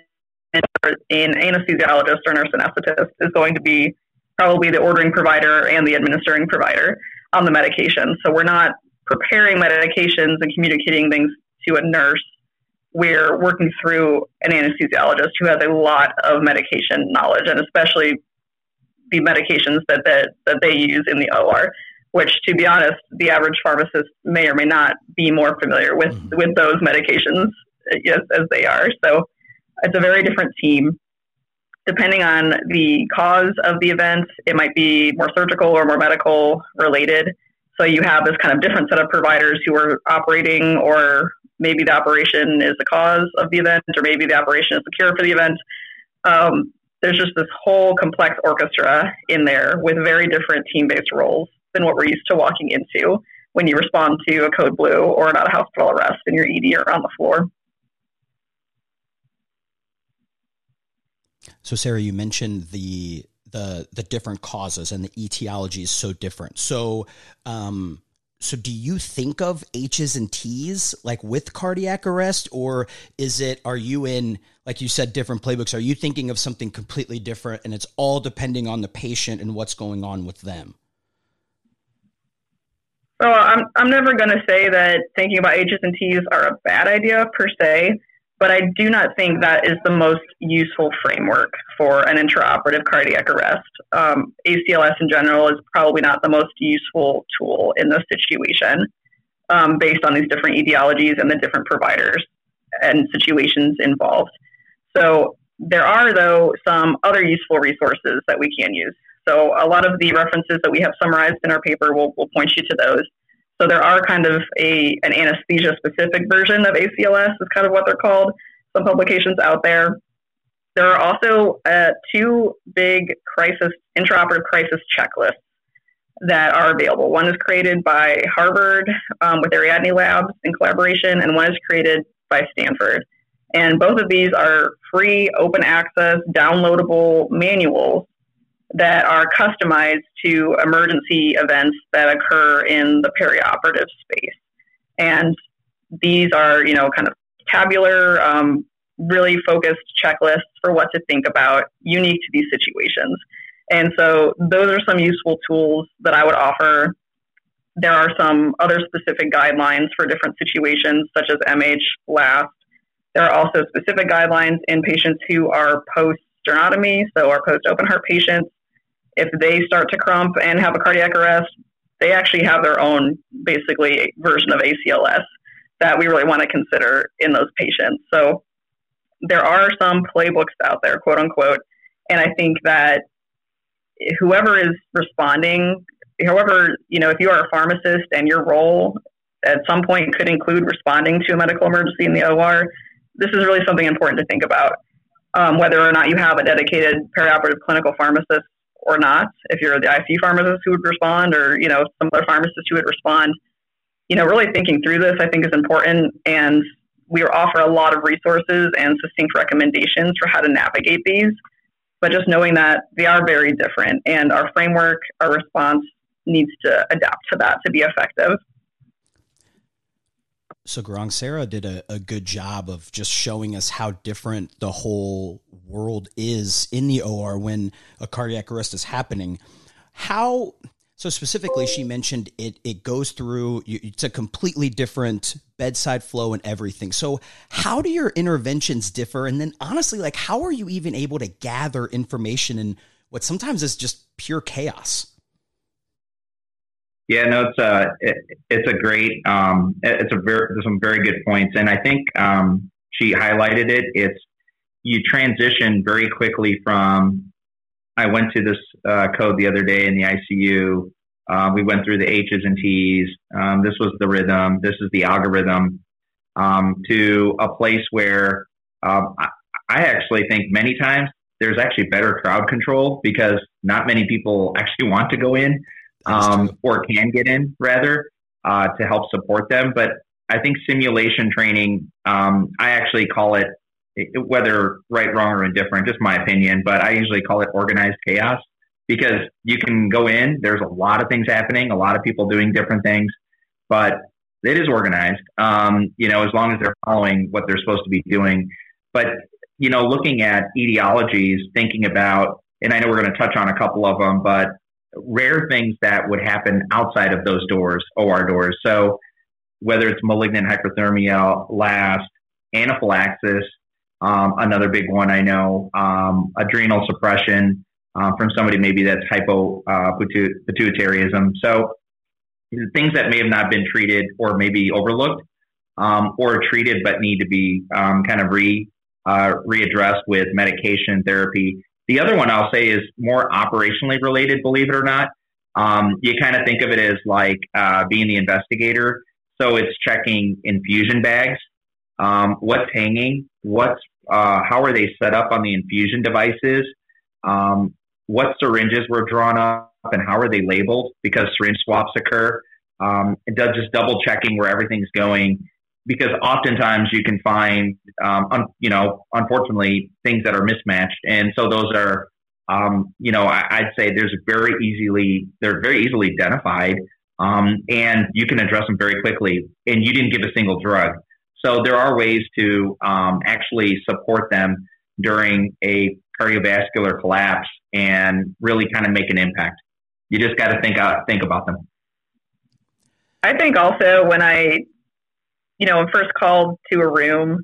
in anesthesiologist or nurse anesthetist is going to be probably the ordering provider and the administering provider on the medication. So we're not preparing medications and communicating things to a nurse. We're working through an anesthesiologist who has a lot of medication knowledge, and especially the medications that, that, that they use in the O R, which, to be honest, the average pharmacist may or may not be more familiar with, mm-hmm. with those medications yes, as they are. So it's a very different team. Depending on the cause of the event, it might be more surgical or more medical related. So you have this kind of different set of providers who are operating, or maybe the operation is the cause of the event, or maybe the operation is the cure for the event. Um, there's just this whole complex orchestra in there with very different team-based roles than what we're used to walking into when you respond to a code blue or an out-of-hospital arrest in your E D or on the floor. So, Sarah, you mentioned the the the different causes, and the etiology is so different. So, um, So do you think of H's and T's like with cardiac arrest, or is it, are you in, like you said, different playbooks? Are you thinking of something completely different and it's all depending on the patient and what's going on with them? So I'm, I'm never going to say that thinking about H's and T's are a bad idea per se, but I do not think that is the most useful framework for an intraoperative cardiac arrest. Um, A C L S in general is probably not the most useful tool in this situation, um, based on these different etiologies and the different providers and situations involved. So there are, though, some other useful resources that we can use. So a lot of the references that we have summarized in our paper will will point you to those. So there are kind of a an anesthesia-specific version of A C L S is kind of what they're called, some publications out there. There are also uh, two big crisis, intraoperative crisis checklists that are available. One is created by Harvard um, with Ariadne Labs in collaboration, and one is created by Stanford. And both of these are free, open access, downloadable manuals that are customized to emergency events that occur in the perioperative space. And these are, you know, kind of tabular, um, really focused checklists for what to think about, unique to these situations. And so those are some useful tools that I would offer. There are some other specific guidelines for different situations, such as M H, LAST. There are also specific guidelines in patients who are post-sternotomy, so our post-open heart patients. If they start to crump and have a cardiac arrest, they actually have their own, basically, version of A C L S that we really want to consider in those patients. So there are some playbooks out there, quote unquote, and I think that whoever is responding, however, you know, if you are a pharmacist and your role at some point could include responding to a medical emergency in the O R, this is really something important to think about, um, whether or not you have a dedicated perioperative clinical pharmacist or not. If you're the I C U pharmacist who would respond, or, you know, some other pharmacist who would respond, you know, really thinking through this, I think, is important. And we offer a lot of resources and succinct recommendations for how to navigate these. But just knowing that they are very different, and our framework, our response needs to adapt to that to be effective. So Gaurang, Sarah did a, a good job of just showing us how different the whole world is in the O R when a cardiac arrest is happening. How, so specifically, she mentioned it, it goes through, it's a completely different bedside flow and everything. So how do your interventions differ? And then honestly, like, how are you even able to gather information in what sometimes is just pure chaos? Yeah, no, it's a it, it's a great um, it's a very there's some very good points, and I think um, she highlighted it. It's you transition very quickly from. I went to this uh, code the other day in the I C U. Uh, we went through the H's and T's. Um, this was the rhythm. This is the algorithm. Um, to a place where um, I, I actually think many times there's actually better crowd control because not many people actually want to go in. Um, or can get in rather uh, to help support them. But I think simulation training, um, I actually call it, whether right, wrong, or indifferent, just my opinion, but I usually call it organized chaos because you can go in, there's a lot of things happening, a lot of people doing different things, but it is organized, um, you know, as long as they're following what they're supposed to be doing. But, you know, looking at etiologies, thinking about, and I know we're going to touch on a couple of them, but rare things that would happen outside of those doors, O R doors. So whether it's malignant hyperthermia, LAST, anaphylaxis, um, another big one I know, um, adrenal suppression uh, from somebody maybe that's hypopituitarism. So things that may have not been treated or maybe overlooked um, or treated but need to be um, kind of re uh, readdressed with medication therapy. The other one I'll say is more operationally related, believe it or not. Um, you kind of think of it as like uh, being the investigator. So it's checking infusion bags, um, what's hanging, what's uh, how are they set up on the infusion devices, um, what syringes were drawn up and how are they labeled because syringe swaps occur. Um, it does just double checking where everything's going. Because oftentimes you can find, um, un, you know, unfortunately, things that are mismatched, and so those are, um, you know, I, I'd say there's very easily they're very easily identified um, and you can address them very quickly, and you didn't give a single drug. So there are ways to um, actually support them during a cardiovascular collapse and really kind of make an impact. You just got to think out, think about them. I think also when I, you know, first called to a room,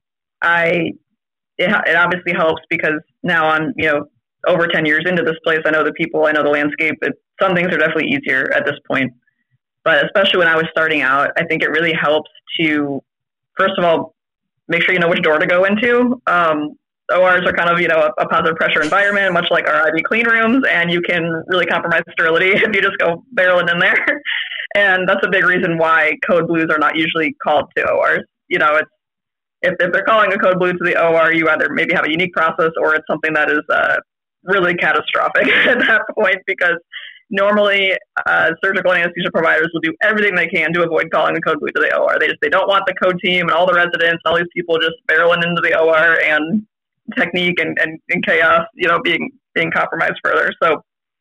I it, it obviously helps because now I'm, you know, over ten years into this place. I know the people, I know the landscape. It, some things are definitely easier at this point. But especially when I was starting out, I think it really helps to, first of all, make sure you know which door to go into. Um, O Rs are kind of, you know, a, a positive pressure environment, much like our I V clean rooms, and you can really compromise sterility if you just go barreling in there. And that's a big reason why code blues are not usually called to O Rs. You know, it's if, if they're calling a code blue to the O R, you either maybe have a unique process or it's something that is uh, really catastrophic at that point, because normally uh, surgical anesthesia providers will do everything they can to avoid calling the code blue to the O R. They just they don't want the code team and all the residents and all these people just barreling into the O R and technique and, and, and chaos, you know, being being compromised further. So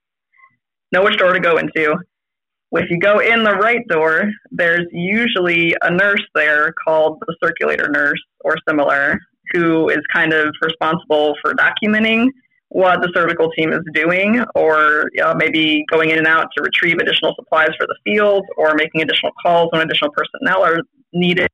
know which door to go into. If you go in the right door, there's usually a nurse there called the circulator nurse or similar, who is kind of responsible for documenting what the surgical team is doing, or you know, maybe going in and out to retrieve additional supplies for the field, or making additional calls when additional personnel are needed.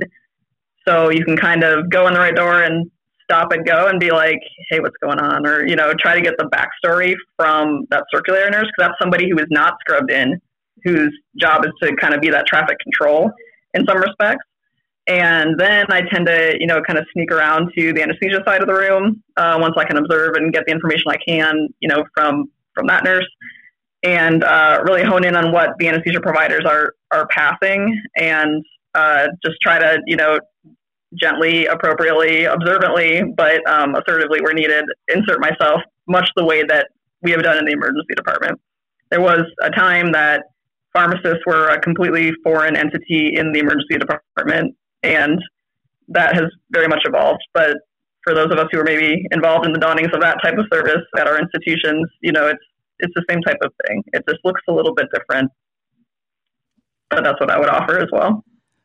So you can kind of go in the right door and stop and go and be like, hey, what's going on? Or, you know, try to get the backstory from that circulator nurse, because that's somebody who is not scrubbed in, whose job is to kind of be that traffic control in some respects. And then I tend to, you know, kind of sneak around to the anesthesia side of the room uh, once I can observe and get the information I can, you know, from, from that nurse, and uh, really hone in on what the anesthesia providers are, are passing, and uh, just try to, you know, gently, appropriately, observantly, but um, assertively where needed, insert myself much the way that we have done in the emergency department. There was a time that pharmacists were a completely foreign entity in the emergency department, and that has very much evolved. But for those of us who are maybe involved in the dawnings of that type of service at our institutions, you know, it's it's the same type of thing. It just looks a little bit different, but that's what I would offer as well.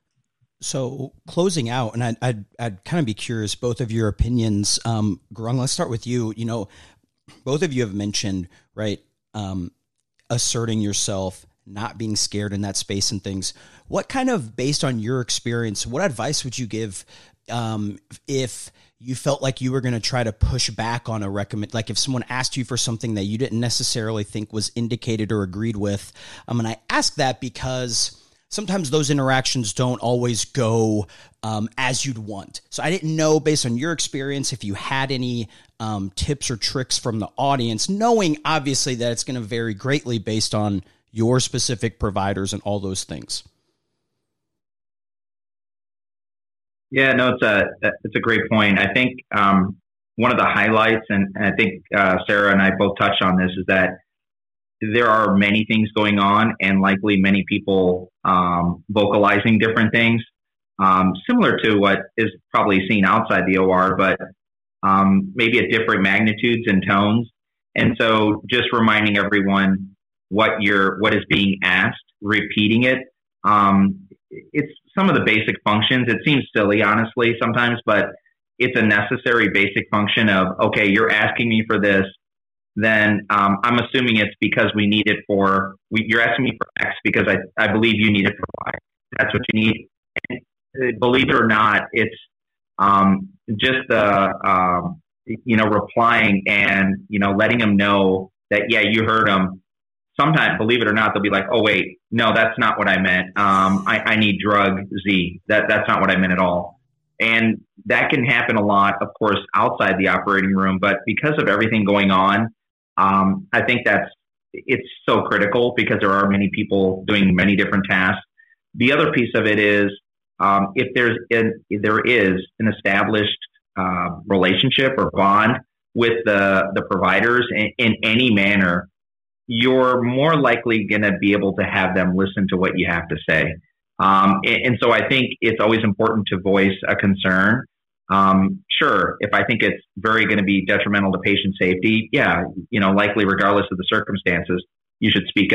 So closing out, and I'd, I'd, I'd kind of be curious, both of your opinions. Um, Gurung, let's start with you. You know, both of you have mentioned, right, um, asserting yourself, not being scared in that space and things. What kind of, based on your experience, what advice would you give um, if you felt like you were going to try to push back on a recommend, like if someone asked you for something that you didn't necessarily think was indicated or agreed with? Um, and I ask that because sometimes those interactions don't always go um, as you'd want. So I didn't know, based on your experience, if you had any um, tips or tricks from the audience, knowing obviously that it's going to vary greatly based on your specific providers and all those things. Yeah, no, it's a it's a great point. I think um, one of the highlights, and, and I think uh, Sarah and I both touched on this, is that there are many things going on, and likely many people um, vocalizing different things, um, similar to what is probably seen outside the O R, but um, maybe at different magnitudes and tones. And so, just reminding everyone what you're, what is being asked, repeating it. Um, it's some of the basic functions. It seems silly, honestly, sometimes, but it's a necessary basic function of, okay, you're asking me for this, then um, I'm assuming it's because we need it for, we, you're asking me for X because I, I believe you need it for Y. That's what you need. And believe it or not, it's um, just the, um, you know, replying and, you know, letting them know that, yeah, you heard them. Sometimes, believe it or not, they'll be like, oh, wait, no, that's not what I meant. Um, I, I need drug Z. That That's not what I meant at all. And that can happen a lot, of course, outside the operating room. But because of everything going on, um, I think that's it's so critical because there are many people doing many different tasks. The other piece of it is um, if there's an, if there is an established uh, relationship or bond with the, the providers in, in any manner, you're more likely going to be able to have them listen to what you have to say. Um, and, and so I think it's always important to voice a concern. Um, sure, if I think it's very going to be detrimental to patient safety, yeah, you know, likely regardless of the circumstances, you should speak up.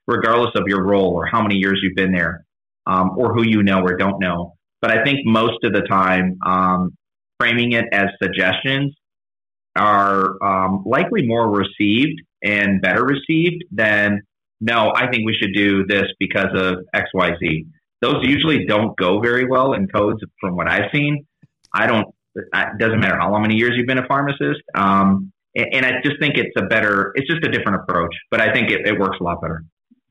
regardless of your role or how many years you've been there, um, or who you know or don't know. But I think most of the time, um, framing it as suggestions are um, likely more received and better received than, no, I think we should do this because of X, Y, Z. Those usually don't go very well in codes from what I've seen. I don't, it doesn't matter how long many years you've been a pharmacist. Um, and, and I just think it's a better, it's just a different approach, but I think it, it works a lot better.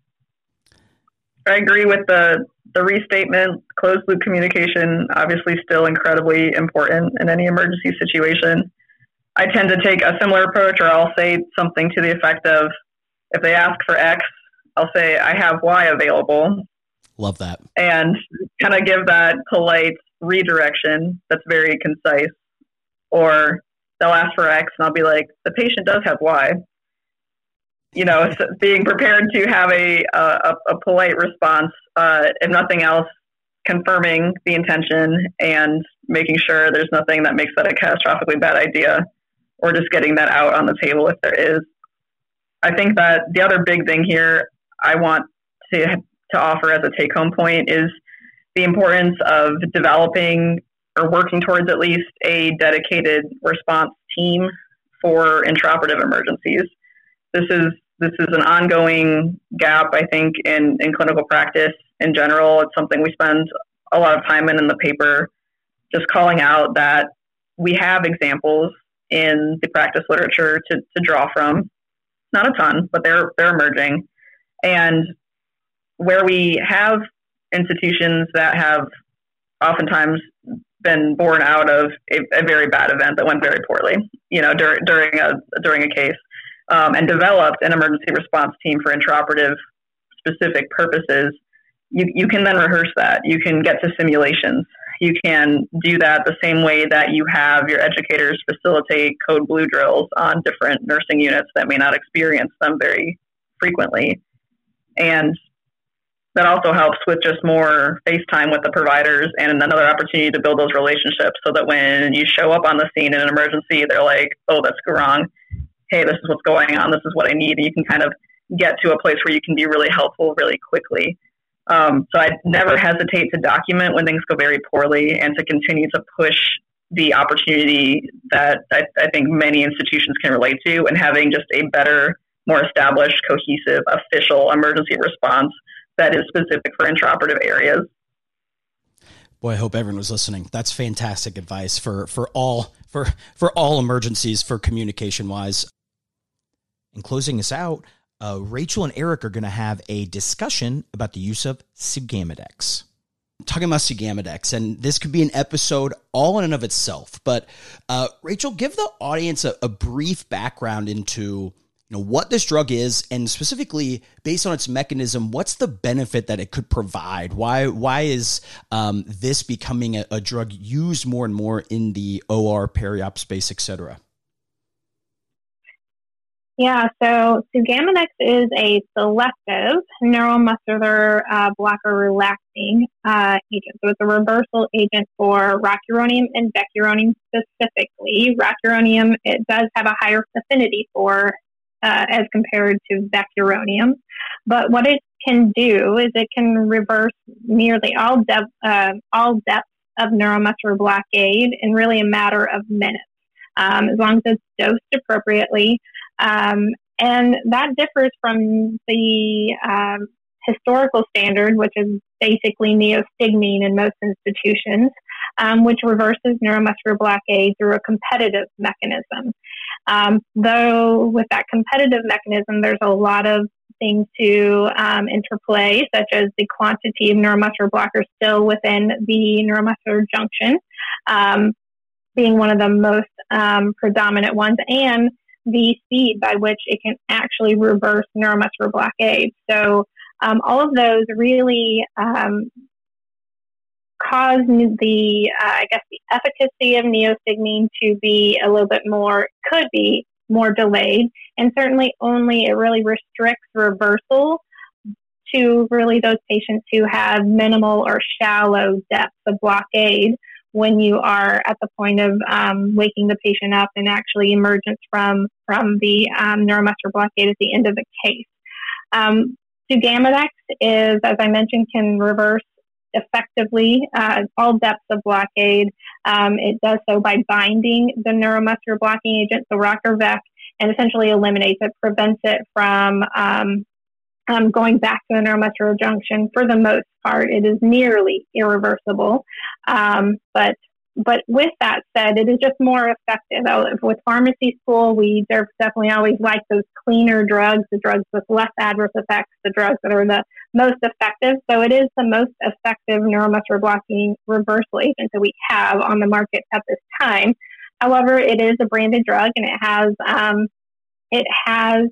I agree with the, the restatement. Closed loop communication, obviously still incredibly important in any emergency situation. I tend to take a similar approach, or I'll say something to the effect of, if they ask for X, I'll say, I have Y available. Love that. And kind of give that polite redirection that's very concise. Or they'll ask for X, and I'll be like, the patient does have Y. You know, being prepared to have a a, a polite response, uh, if nothing else, confirming the intention and making sure there's nothing that makes that a catastrophically bad idea, or just getting that out on the table if there is. I think that the other big thing here I want to to offer as a take-home point is the importance of developing or working towards at least a dedicated response team for intraoperative emergencies. This is this is an ongoing gap, I think, in, in clinical practice in general. It's something we spend a lot of time in in the paper, just calling out that we have examples in the practice literature to, to draw from. Not a ton, but they're they're emerging. And where we have institutions that have oftentimes been born out of a, a very bad event that went very poorly, you know, dur- during a during a case, um, and developed an emergency response team for intraoperative specific purposes, you you can then rehearse that. You can get to simulations. You can do that the same way that you have your educators facilitate code blue drills on different nursing units that may not experience them very frequently. And that also helps with just more face time with the providers and another opportunity to build those relationships so that when you show up on the scene in an emergency, they're like, oh, that's wrong. Hey, this is what's going on. This is what I need. And you can kind of get to a place where you can be really helpful really quickly. Um, so I never hesitate to document when things go very poorly and to continue to push the opportunity that I, I think many institutions can relate to, and having just a better, more established, cohesive, official emergency response that is specific for intraoperative areas. Boy, I hope everyone was listening. That's fantastic advice for, for all for for all emergencies, for communication wise. In closing us out, uh, Rachel and Eric are going to have a discussion about the use of Sugammadex. Talking about Sugammadex, and this could be an episode all in and of itself. But uh, Rachel, give the audience a, a brief background into you know what this drug is, and specifically based on its mechanism, what's the benefit that it could provide? Why why is um, this becoming a, a drug used more and more in the O R, peri-op space, et cetera? Yeah, so Sugammadex is a selective neuromuscular uh, blocker relaxing uh, agent. So it's a reversal agent for rocuronium and vecuronium specifically. Rocuronium, it does have a higher affinity for uh, as compared to vecuronium. But what it can do is it can reverse nearly all depth, uh, all depths of neuromuscular blockade in really a matter of minutes, um, as long as it's dosed appropriately. Um, and that differs from the um, historical standard, which is basically neostigmine in most institutions, um, which reverses neuromuscular blockade through a competitive mechanism. Um, though with that competitive mechanism, there's a lot of things to um, interplay, such as the quantity of neuromuscular blockers still within the neuromuscular junction, um, being one of the most um, predominant ones, and the speed by which it can actually reverse neuromuscular blockade. So um, all of those really um, cause the, uh, I guess, the efficacy of neostigmine to be a little bit more, could be more delayed, and certainly only it really restricts reversal to really those patients who have minimal or shallow depths of blockade when you are at the point of um, waking the patient up and actually emergence from, from the um, neuromuscular blockade at the end of the case. Um, Sugamidex is, as I mentioned, can reverse effectively uh, all depths of blockade. Um, it does so by binding the neuromuscular blocking agent, the R O C or V E C, and essentially eliminates it, prevents it from um, um, going back to the neuromuscular junction. For the most part, it is nearly irreversible. Um, but But with that said, it is just more effective. With pharmacy school, we definitely always like those cleaner drugs, the drugs with less adverse effects, the drugs that are the most effective. So it is the most effective neuromuscular blocking reversal agent that we have on the market at this time. However, it is a branded drug, and it has um, it has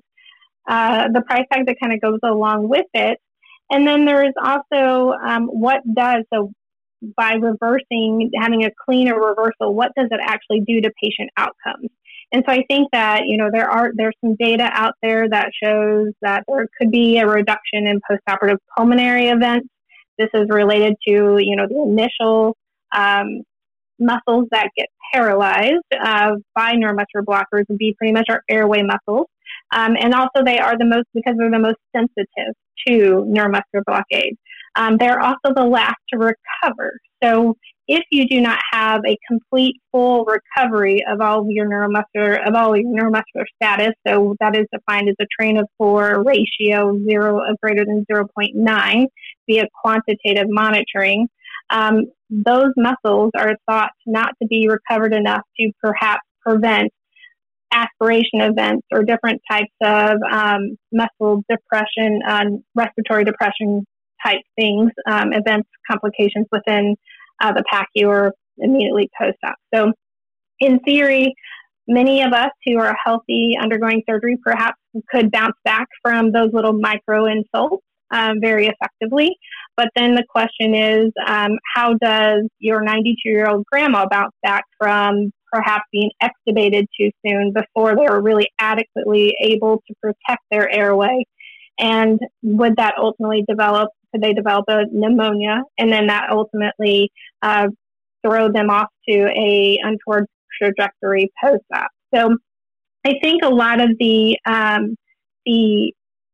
uh, the price tag that kind of goes along with it. And then there is also um, what does so. by reversing, having a cleaner reversal, what does it actually do to patient outcomes? And so I think that, you know, there are, there's some data out there that shows that there could be a reduction in postoperative pulmonary events. This is related to, you know, the initial um, muscles that get paralyzed uh, by neuromuscular blockers would be pretty much our airway muscles. Um, and also they are the most, because they're the most sensitive to neuromuscular blockade. Um, they're also the last to recover. So if you do not have a complete full recovery of all of your neuromuscular, of all your neuromuscular status, so that is defined as a train of four ratio zero of greater than zero point nine via quantitative monitoring, um, those muscles are thought not to be recovered enough to perhaps prevent aspiration events or different types of um, muscle depression, uh, respiratory depression type things, um, events, complications within uh, the P A C U or immediately post-op. So in theory, many of us who are healthy undergoing surgery perhaps could bounce back from those little micro insults um, very effectively. But then the question is, um, how does your ninety-two-year-old grandma bounce back from perhaps being extubated too soon before they were really adequately able to protect their airway? And would that ultimately develop, could they develop a pneumonia, and then that ultimately uh, throw them off to a untoward trajectory post-op? So I think a lot of the um, the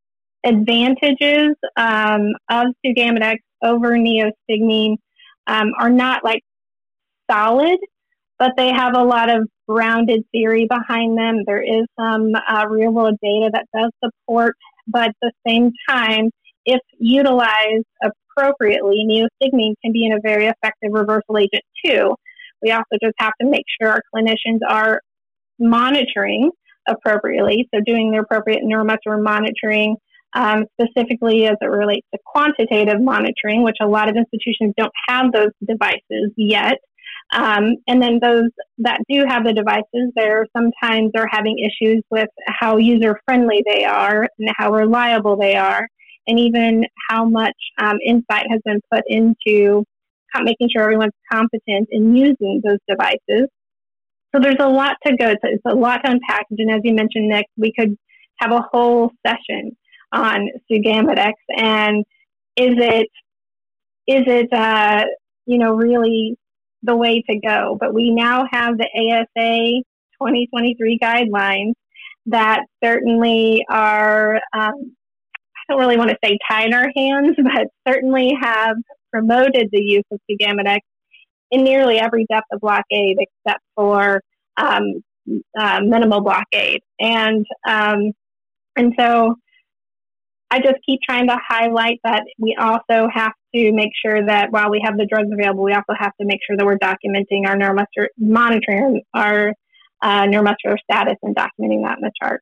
advantages um, of Sugamidex over neostigmine um, are not like solid, but they have a lot of grounded theory behind them. There is some uh, real-world data that does support, but at the same time, if utilized appropriately, neostigmine can be a very effective reversal agent too. We also just have to make sure our clinicians are monitoring appropriately, so doing the appropriate neuromuscular monitoring, um, specifically as it relates to quantitative monitoring, which a lot of institutions don't have those devices yet. Um, and then those that do have the devices, they're sometimes are having issues with how user-friendly they are and how reliable they are, and even how much um, insight has been put into making sure everyone's competent in using those devices. So there's a lot to go. So it's a lot to unpack. And as you mentioned, Nick, we could have a whole session on Sugamidex. And is it, is it, uh, you know, really the way to go? But we now have the A S A twenty twenty-three guidelines that certainly are, um, I don't really want to say tied our hands, but certainly have promoted the use of Sugamidex in nearly every depth of blockade except for um, uh, minimal blockade. And um, and so I just keep trying to highlight that we also have to make sure that while we have the drugs available, we also have to make sure that we're documenting our neuromuscular, monitoring our uh, neuromuscular status and documenting that in the chart.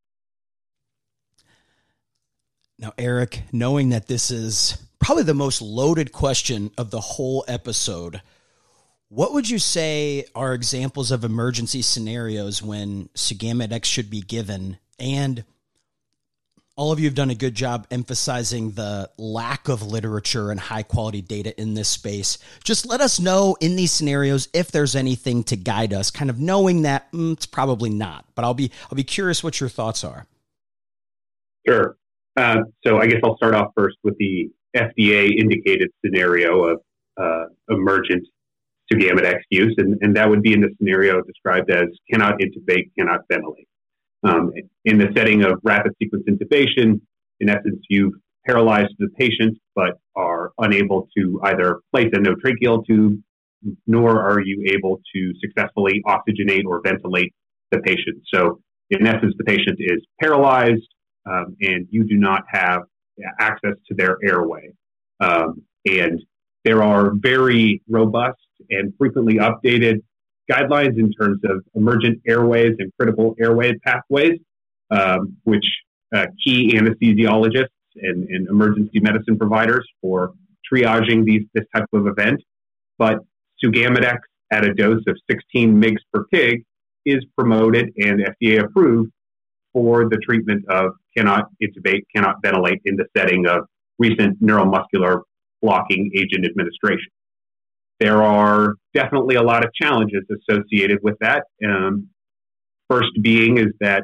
Now, Eric, knowing that this is probably the most loaded question of the whole episode, what would you say are examples of emergency scenarios when Sugamidex should be given? And all of you have done a good job emphasizing the lack of literature and high quality data in this space. Just let us know in these scenarios if there's anything to guide us, kind of knowing that mm, it's probably not. But I'll be I'll be curious what your thoughts are. Sure. Uh, so I guess I'll start off first with the F D A indicated scenario of uh, emergent Sugamidex use, and, and that would be in the scenario described as cannot intubate, cannot ventilate. Um, in the setting of rapid sequence intubation, in essence, you've paralyzed the patient, but are unable to either place a no tracheal tube, nor are you able to successfully oxygenate or ventilate the patient. So in essence, the patient is paralyzed um, and you do not have access to their airway. Um, and there are very robust and frequently updated guidelines in terms of emergent airways and critical airway pathways, um, which uh, key anesthesiologists and, and emergency medicine providers for triaging these, this type of event. But Sugammadex at a dose of sixteen milligrams per kg is promoted and F D A approved for the treatment of cannot intubate, cannot ventilate in the setting of recent neuromuscular blocking agent administration. There are definitely a lot of challenges associated with that. Um, first being is that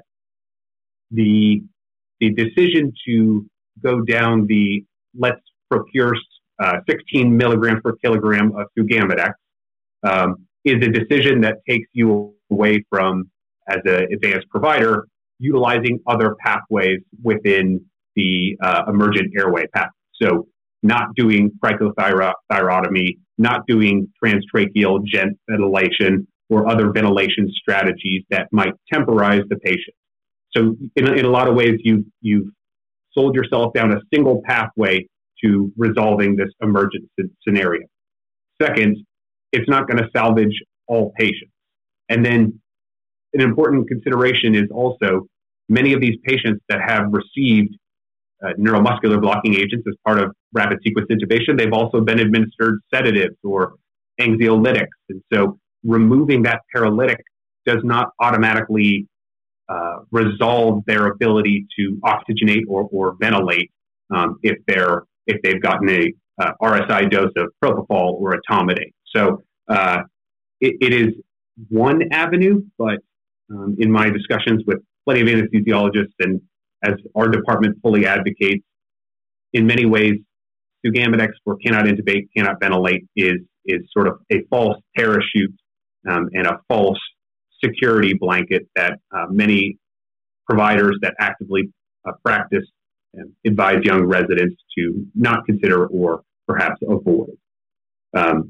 the, the decision to go down the let's procure uh, sixteen milligrams per kilogram of Sugammadex um, is a decision that takes you away from, as an advanced provider, utilizing other pathways within the uh, emergent airway path. So not doing cricothyrotomy, not doing transtracheal ventilation or other ventilation strategies that might temporize the patient. So in, in a lot of ways, you've, you've sold yourself down a single pathway to resolving this emergent scenario. Second, it's not going to salvage all patients. And then an important consideration is also many of these patients that have received uh, neuromuscular blocking agents as part of rapid sequence intubation, they've also been administered sedatives or anxiolytics. And so removing that paralytic does not automatically uh, resolve their ability to oxygenate or, or ventilate um, if they're if they've gotten a uh, R S I dose of propofol or etomidate. So uh, it, it is one avenue, but um, in my discussions with plenty of anesthesiologists and as our department fully advocates, in many ways, Sugammadex for cannot intubate, cannot ventilate is is sort of a false parachute um, and a false security blanket that uh, many providers that actively uh, practice and advise young residents to not consider or perhaps avoid. Um,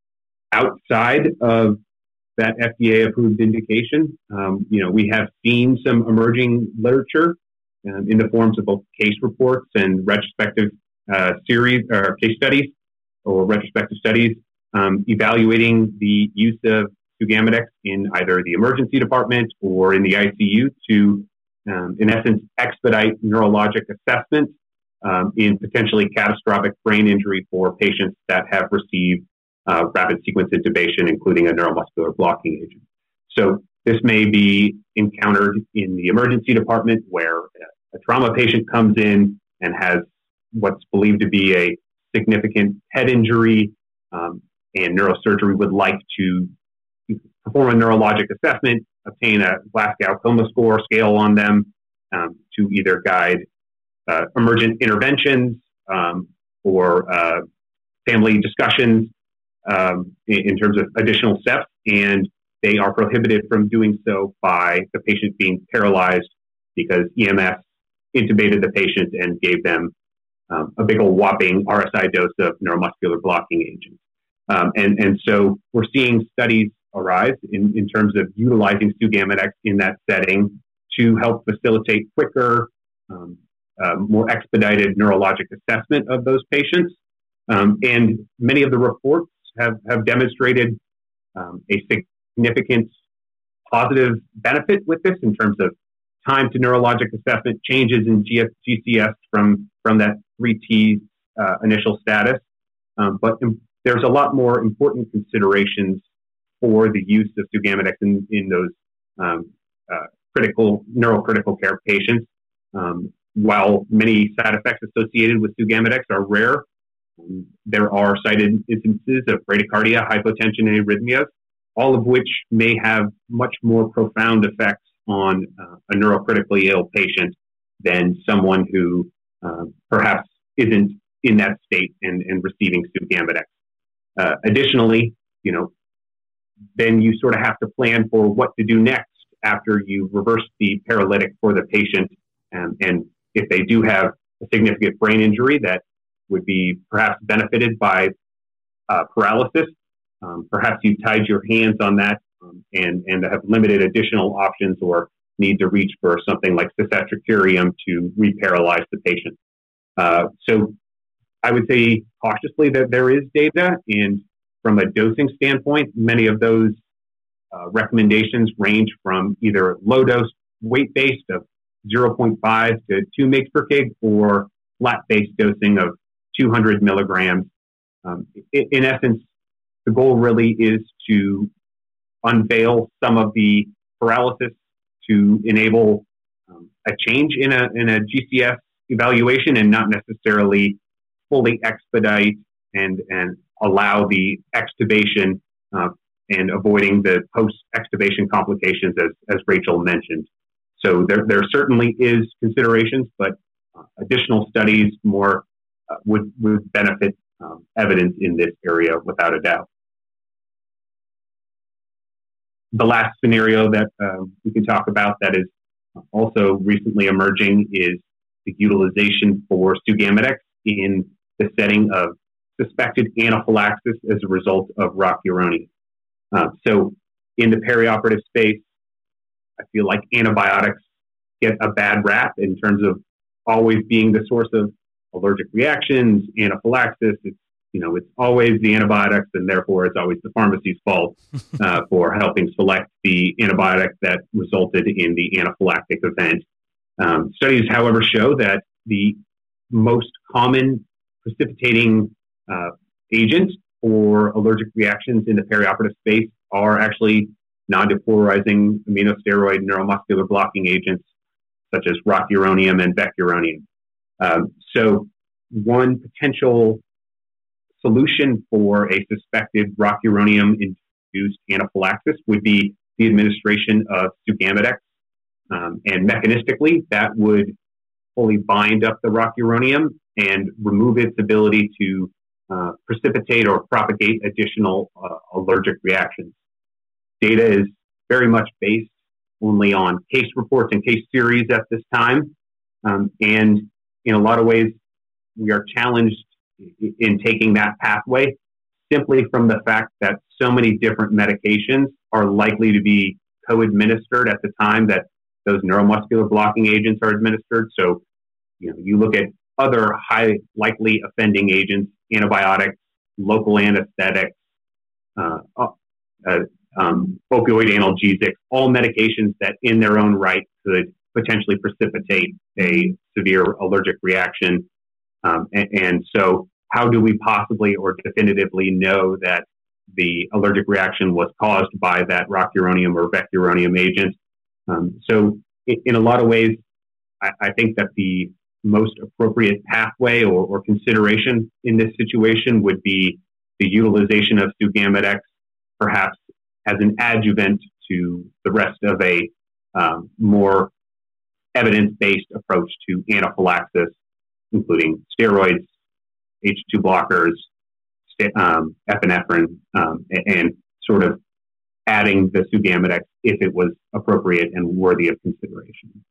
outside of that F D A-approved indication, um, you know, we have seen some emerging literature um, in the forms of both case reports and retrospective uh, series or case studies or retrospective studies um, evaluating the use of Sugammadex in either the emergency department or in the I C U to, um, in essence, expedite neurologic assessment um, in potentially catastrophic brain injury for patients that have received uh, rapid sequence intubation, including a neuromuscular blocking agent. So this may be encountered in the emergency department where a trauma patient comes in and has what's believed to be a significant head injury, um, and neurosurgery would like to perform a neurologic assessment, obtain a Glasgow Coma score scale on them um, to either guide uh, emergent interventions um, or uh, family discussions um, in, in terms of additional steps. And they are prohibited from doing so by the patient being paralyzed because E M S intubated the patient and gave them um, a big old whopping R S I dose of neuromuscular blocking agent. Um, and, and so we're seeing studies arise in, in terms of utilizing Sugammadex in that setting to help facilitate quicker, um, uh, more expedited neurologic assessment of those patients. Um, and many of the reports have, have demonstrated um, a significant positive benefit with this in terms of time to neurologic assessment, changes in G C S from, from that three T uh, initial status. Um, but im- there's a lot more important considerations for the use of Sugammadex in, in those um, uh, critical, neurocritical care patients. Um, while many side effects associated with Sugammadex are rare, um, there are cited instances of bradycardia, hypotension, and arrhythmias, all of which may have much more profound effects on uh, a neurocritically ill patient than someone who uh, perhaps isn't in that state and, and receiving Sugammadex. Uh, additionally, you know, then you sort of have to plan for what to do next after you reverse the paralytic for the patient. Um, and if they do have a significant brain injury that would be perhaps benefited by uh, paralysis. Um, perhaps you tied your hands on that um, and, and have limited additional options or need to reach for something like cisatracurium to reparalyze the patient. Uh, so I would say cautiously that there is data, and from a dosing standpoint, many of those uh, recommendations range from either low dose weight-based of zero point five to two milligrams per kilogram or flat-based dosing of two hundred milligrams. Um, in, in essence, the goal really is to unveil some of the paralysis to enable um, a change in a in a G C S evaluation and not necessarily fully expedite and and allow the extubation uh, and avoiding the post-extubation complications as, as Rachel mentioned. So there, there certainly is considerations, but uh, additional studies more uh, would, would benefit um, evidence in this area without a doubt. The last scenario that uh, we can talk about that is also recently emerging is the utilization for Sugammadex in the setting of suspected anaphylaxis as a result of rocuronium. Uh, so in the perioperative space, I feel like antibiotics get a bad rap in terms of always being the source of allergic reactions, anaphylaxis. It's, you know, it's always the antibiotics, and therefore it's always the pharmacy's fault uh, for helping select the antibiotic that resulted in the anaphylactic event. Um, studies, however, show that the most common precipitating uh, agent for allergic reactions in the perioperative space are actually non-depolarizing aminosteroid neuromuscular blocking agents such as rocuronium and vecuronium. Um, so one potential solution for a suspected rocuronium-induced anaphylaxis would be the administration of Sugammadex. Um, and mechanistically, that would fully bind up the rocuronium and remove its ability to uh, precipitate or propagate additional uh, allergic reactions. Data is very much based only on case reports and case series at this time. Um, and in a lot of ways, we are challenged in taking that pathway simply from the fact that so many different medications are likely to be co-administered at the time that those neuromuscular blocking agents are administered. So, you know, you look at other high likely offending agents, antibiotics, local anesthetics, uh, uh, um, opioid analgesics, all medications that in their own right could potentially precipitate a severe allergic reaction. Um, and, and so how do we possibly or definitively know that the allergic reaction was caused by that rocuronium or vecuronium agent? Um, so in, in a lot of ways, I, I think that the most appropriate pathway or, or consideration in this situation would be the utilization of Sugammadex, perhaps as an adjuvant to the rest of a um, more evidence-based approach to anaphylaxis, including steroids, H two blockers, um, epinephrine, um, and, and sort of adding the Sugammadex if it was appropriate and worthy of consideration.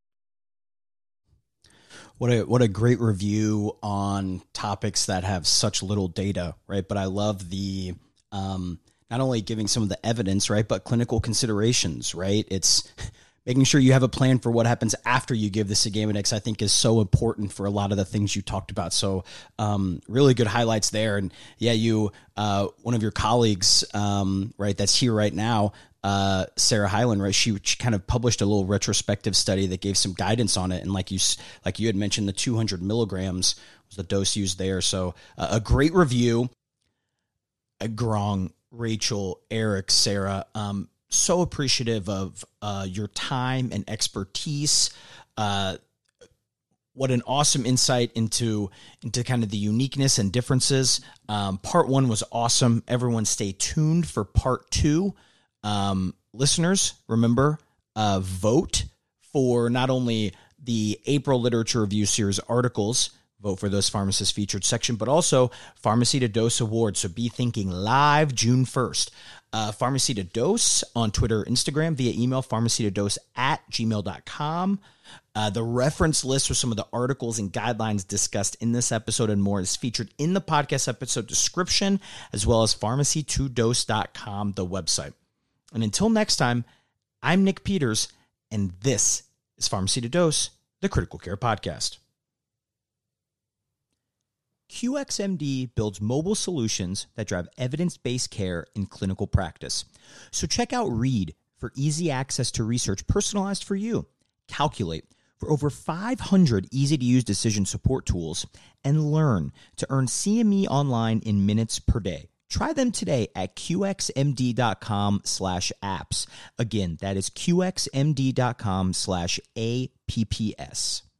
What a what a great review on topics that have such little data, right? But I love the um, not only giving some of the evidence, right, but clinical considerations, right? It's making sure you have a plan for what happens after you give the Sugammadex, I think, is so important for a lot of the things you talked about. So um, really good highlights there. And yeah, you, uh, one of your colleagues, um, right, that's here right now, uh, Sarah Hyland, right, she, she kind of published a little retrospective study that gave some guidance on it. And like you, like you had mentioned, the two hundred milligrams was the dose used there. So uh, a great review. Uh, Grong, Rachel, Eric, Sarah, um, so appreciative of uh, your time and expertise. Uh, what an awesome insight into into kind of the uniqueness and differences. Um, part one was awesome. Everyone stay tuned for part two. Um, listeners, remember, uh, vote for not only the April Literature Review Series articles, vote for those pharmacists featured section, but also Pharmacy to Dose Awards. So be thinking live June first. Uh, Pharmacy to Dose on Twitter, Instagram, via email, pharmacy to dose at gmail dot com. Uh, the reference list with some of the articles and guidelines discussed in this episode and more is featured in the podcast episode description, as well as pharmacy to dose dot com, the website. And until next time, I'm Nick Peters, and this is Pharmacy to Dose, the Critical Care Podcast. Q X M D builds mobile solutions that drive evidence-based care in clinical practice. So check out Read for easy access to research personalized for you. Calculate for over five hundred easy-to-use decision support tools, and Learn to earn C M E online in minutes per day. Try them today at Q X M D dot com slash apps. Again, that is Q X M D dot com slash A P P S.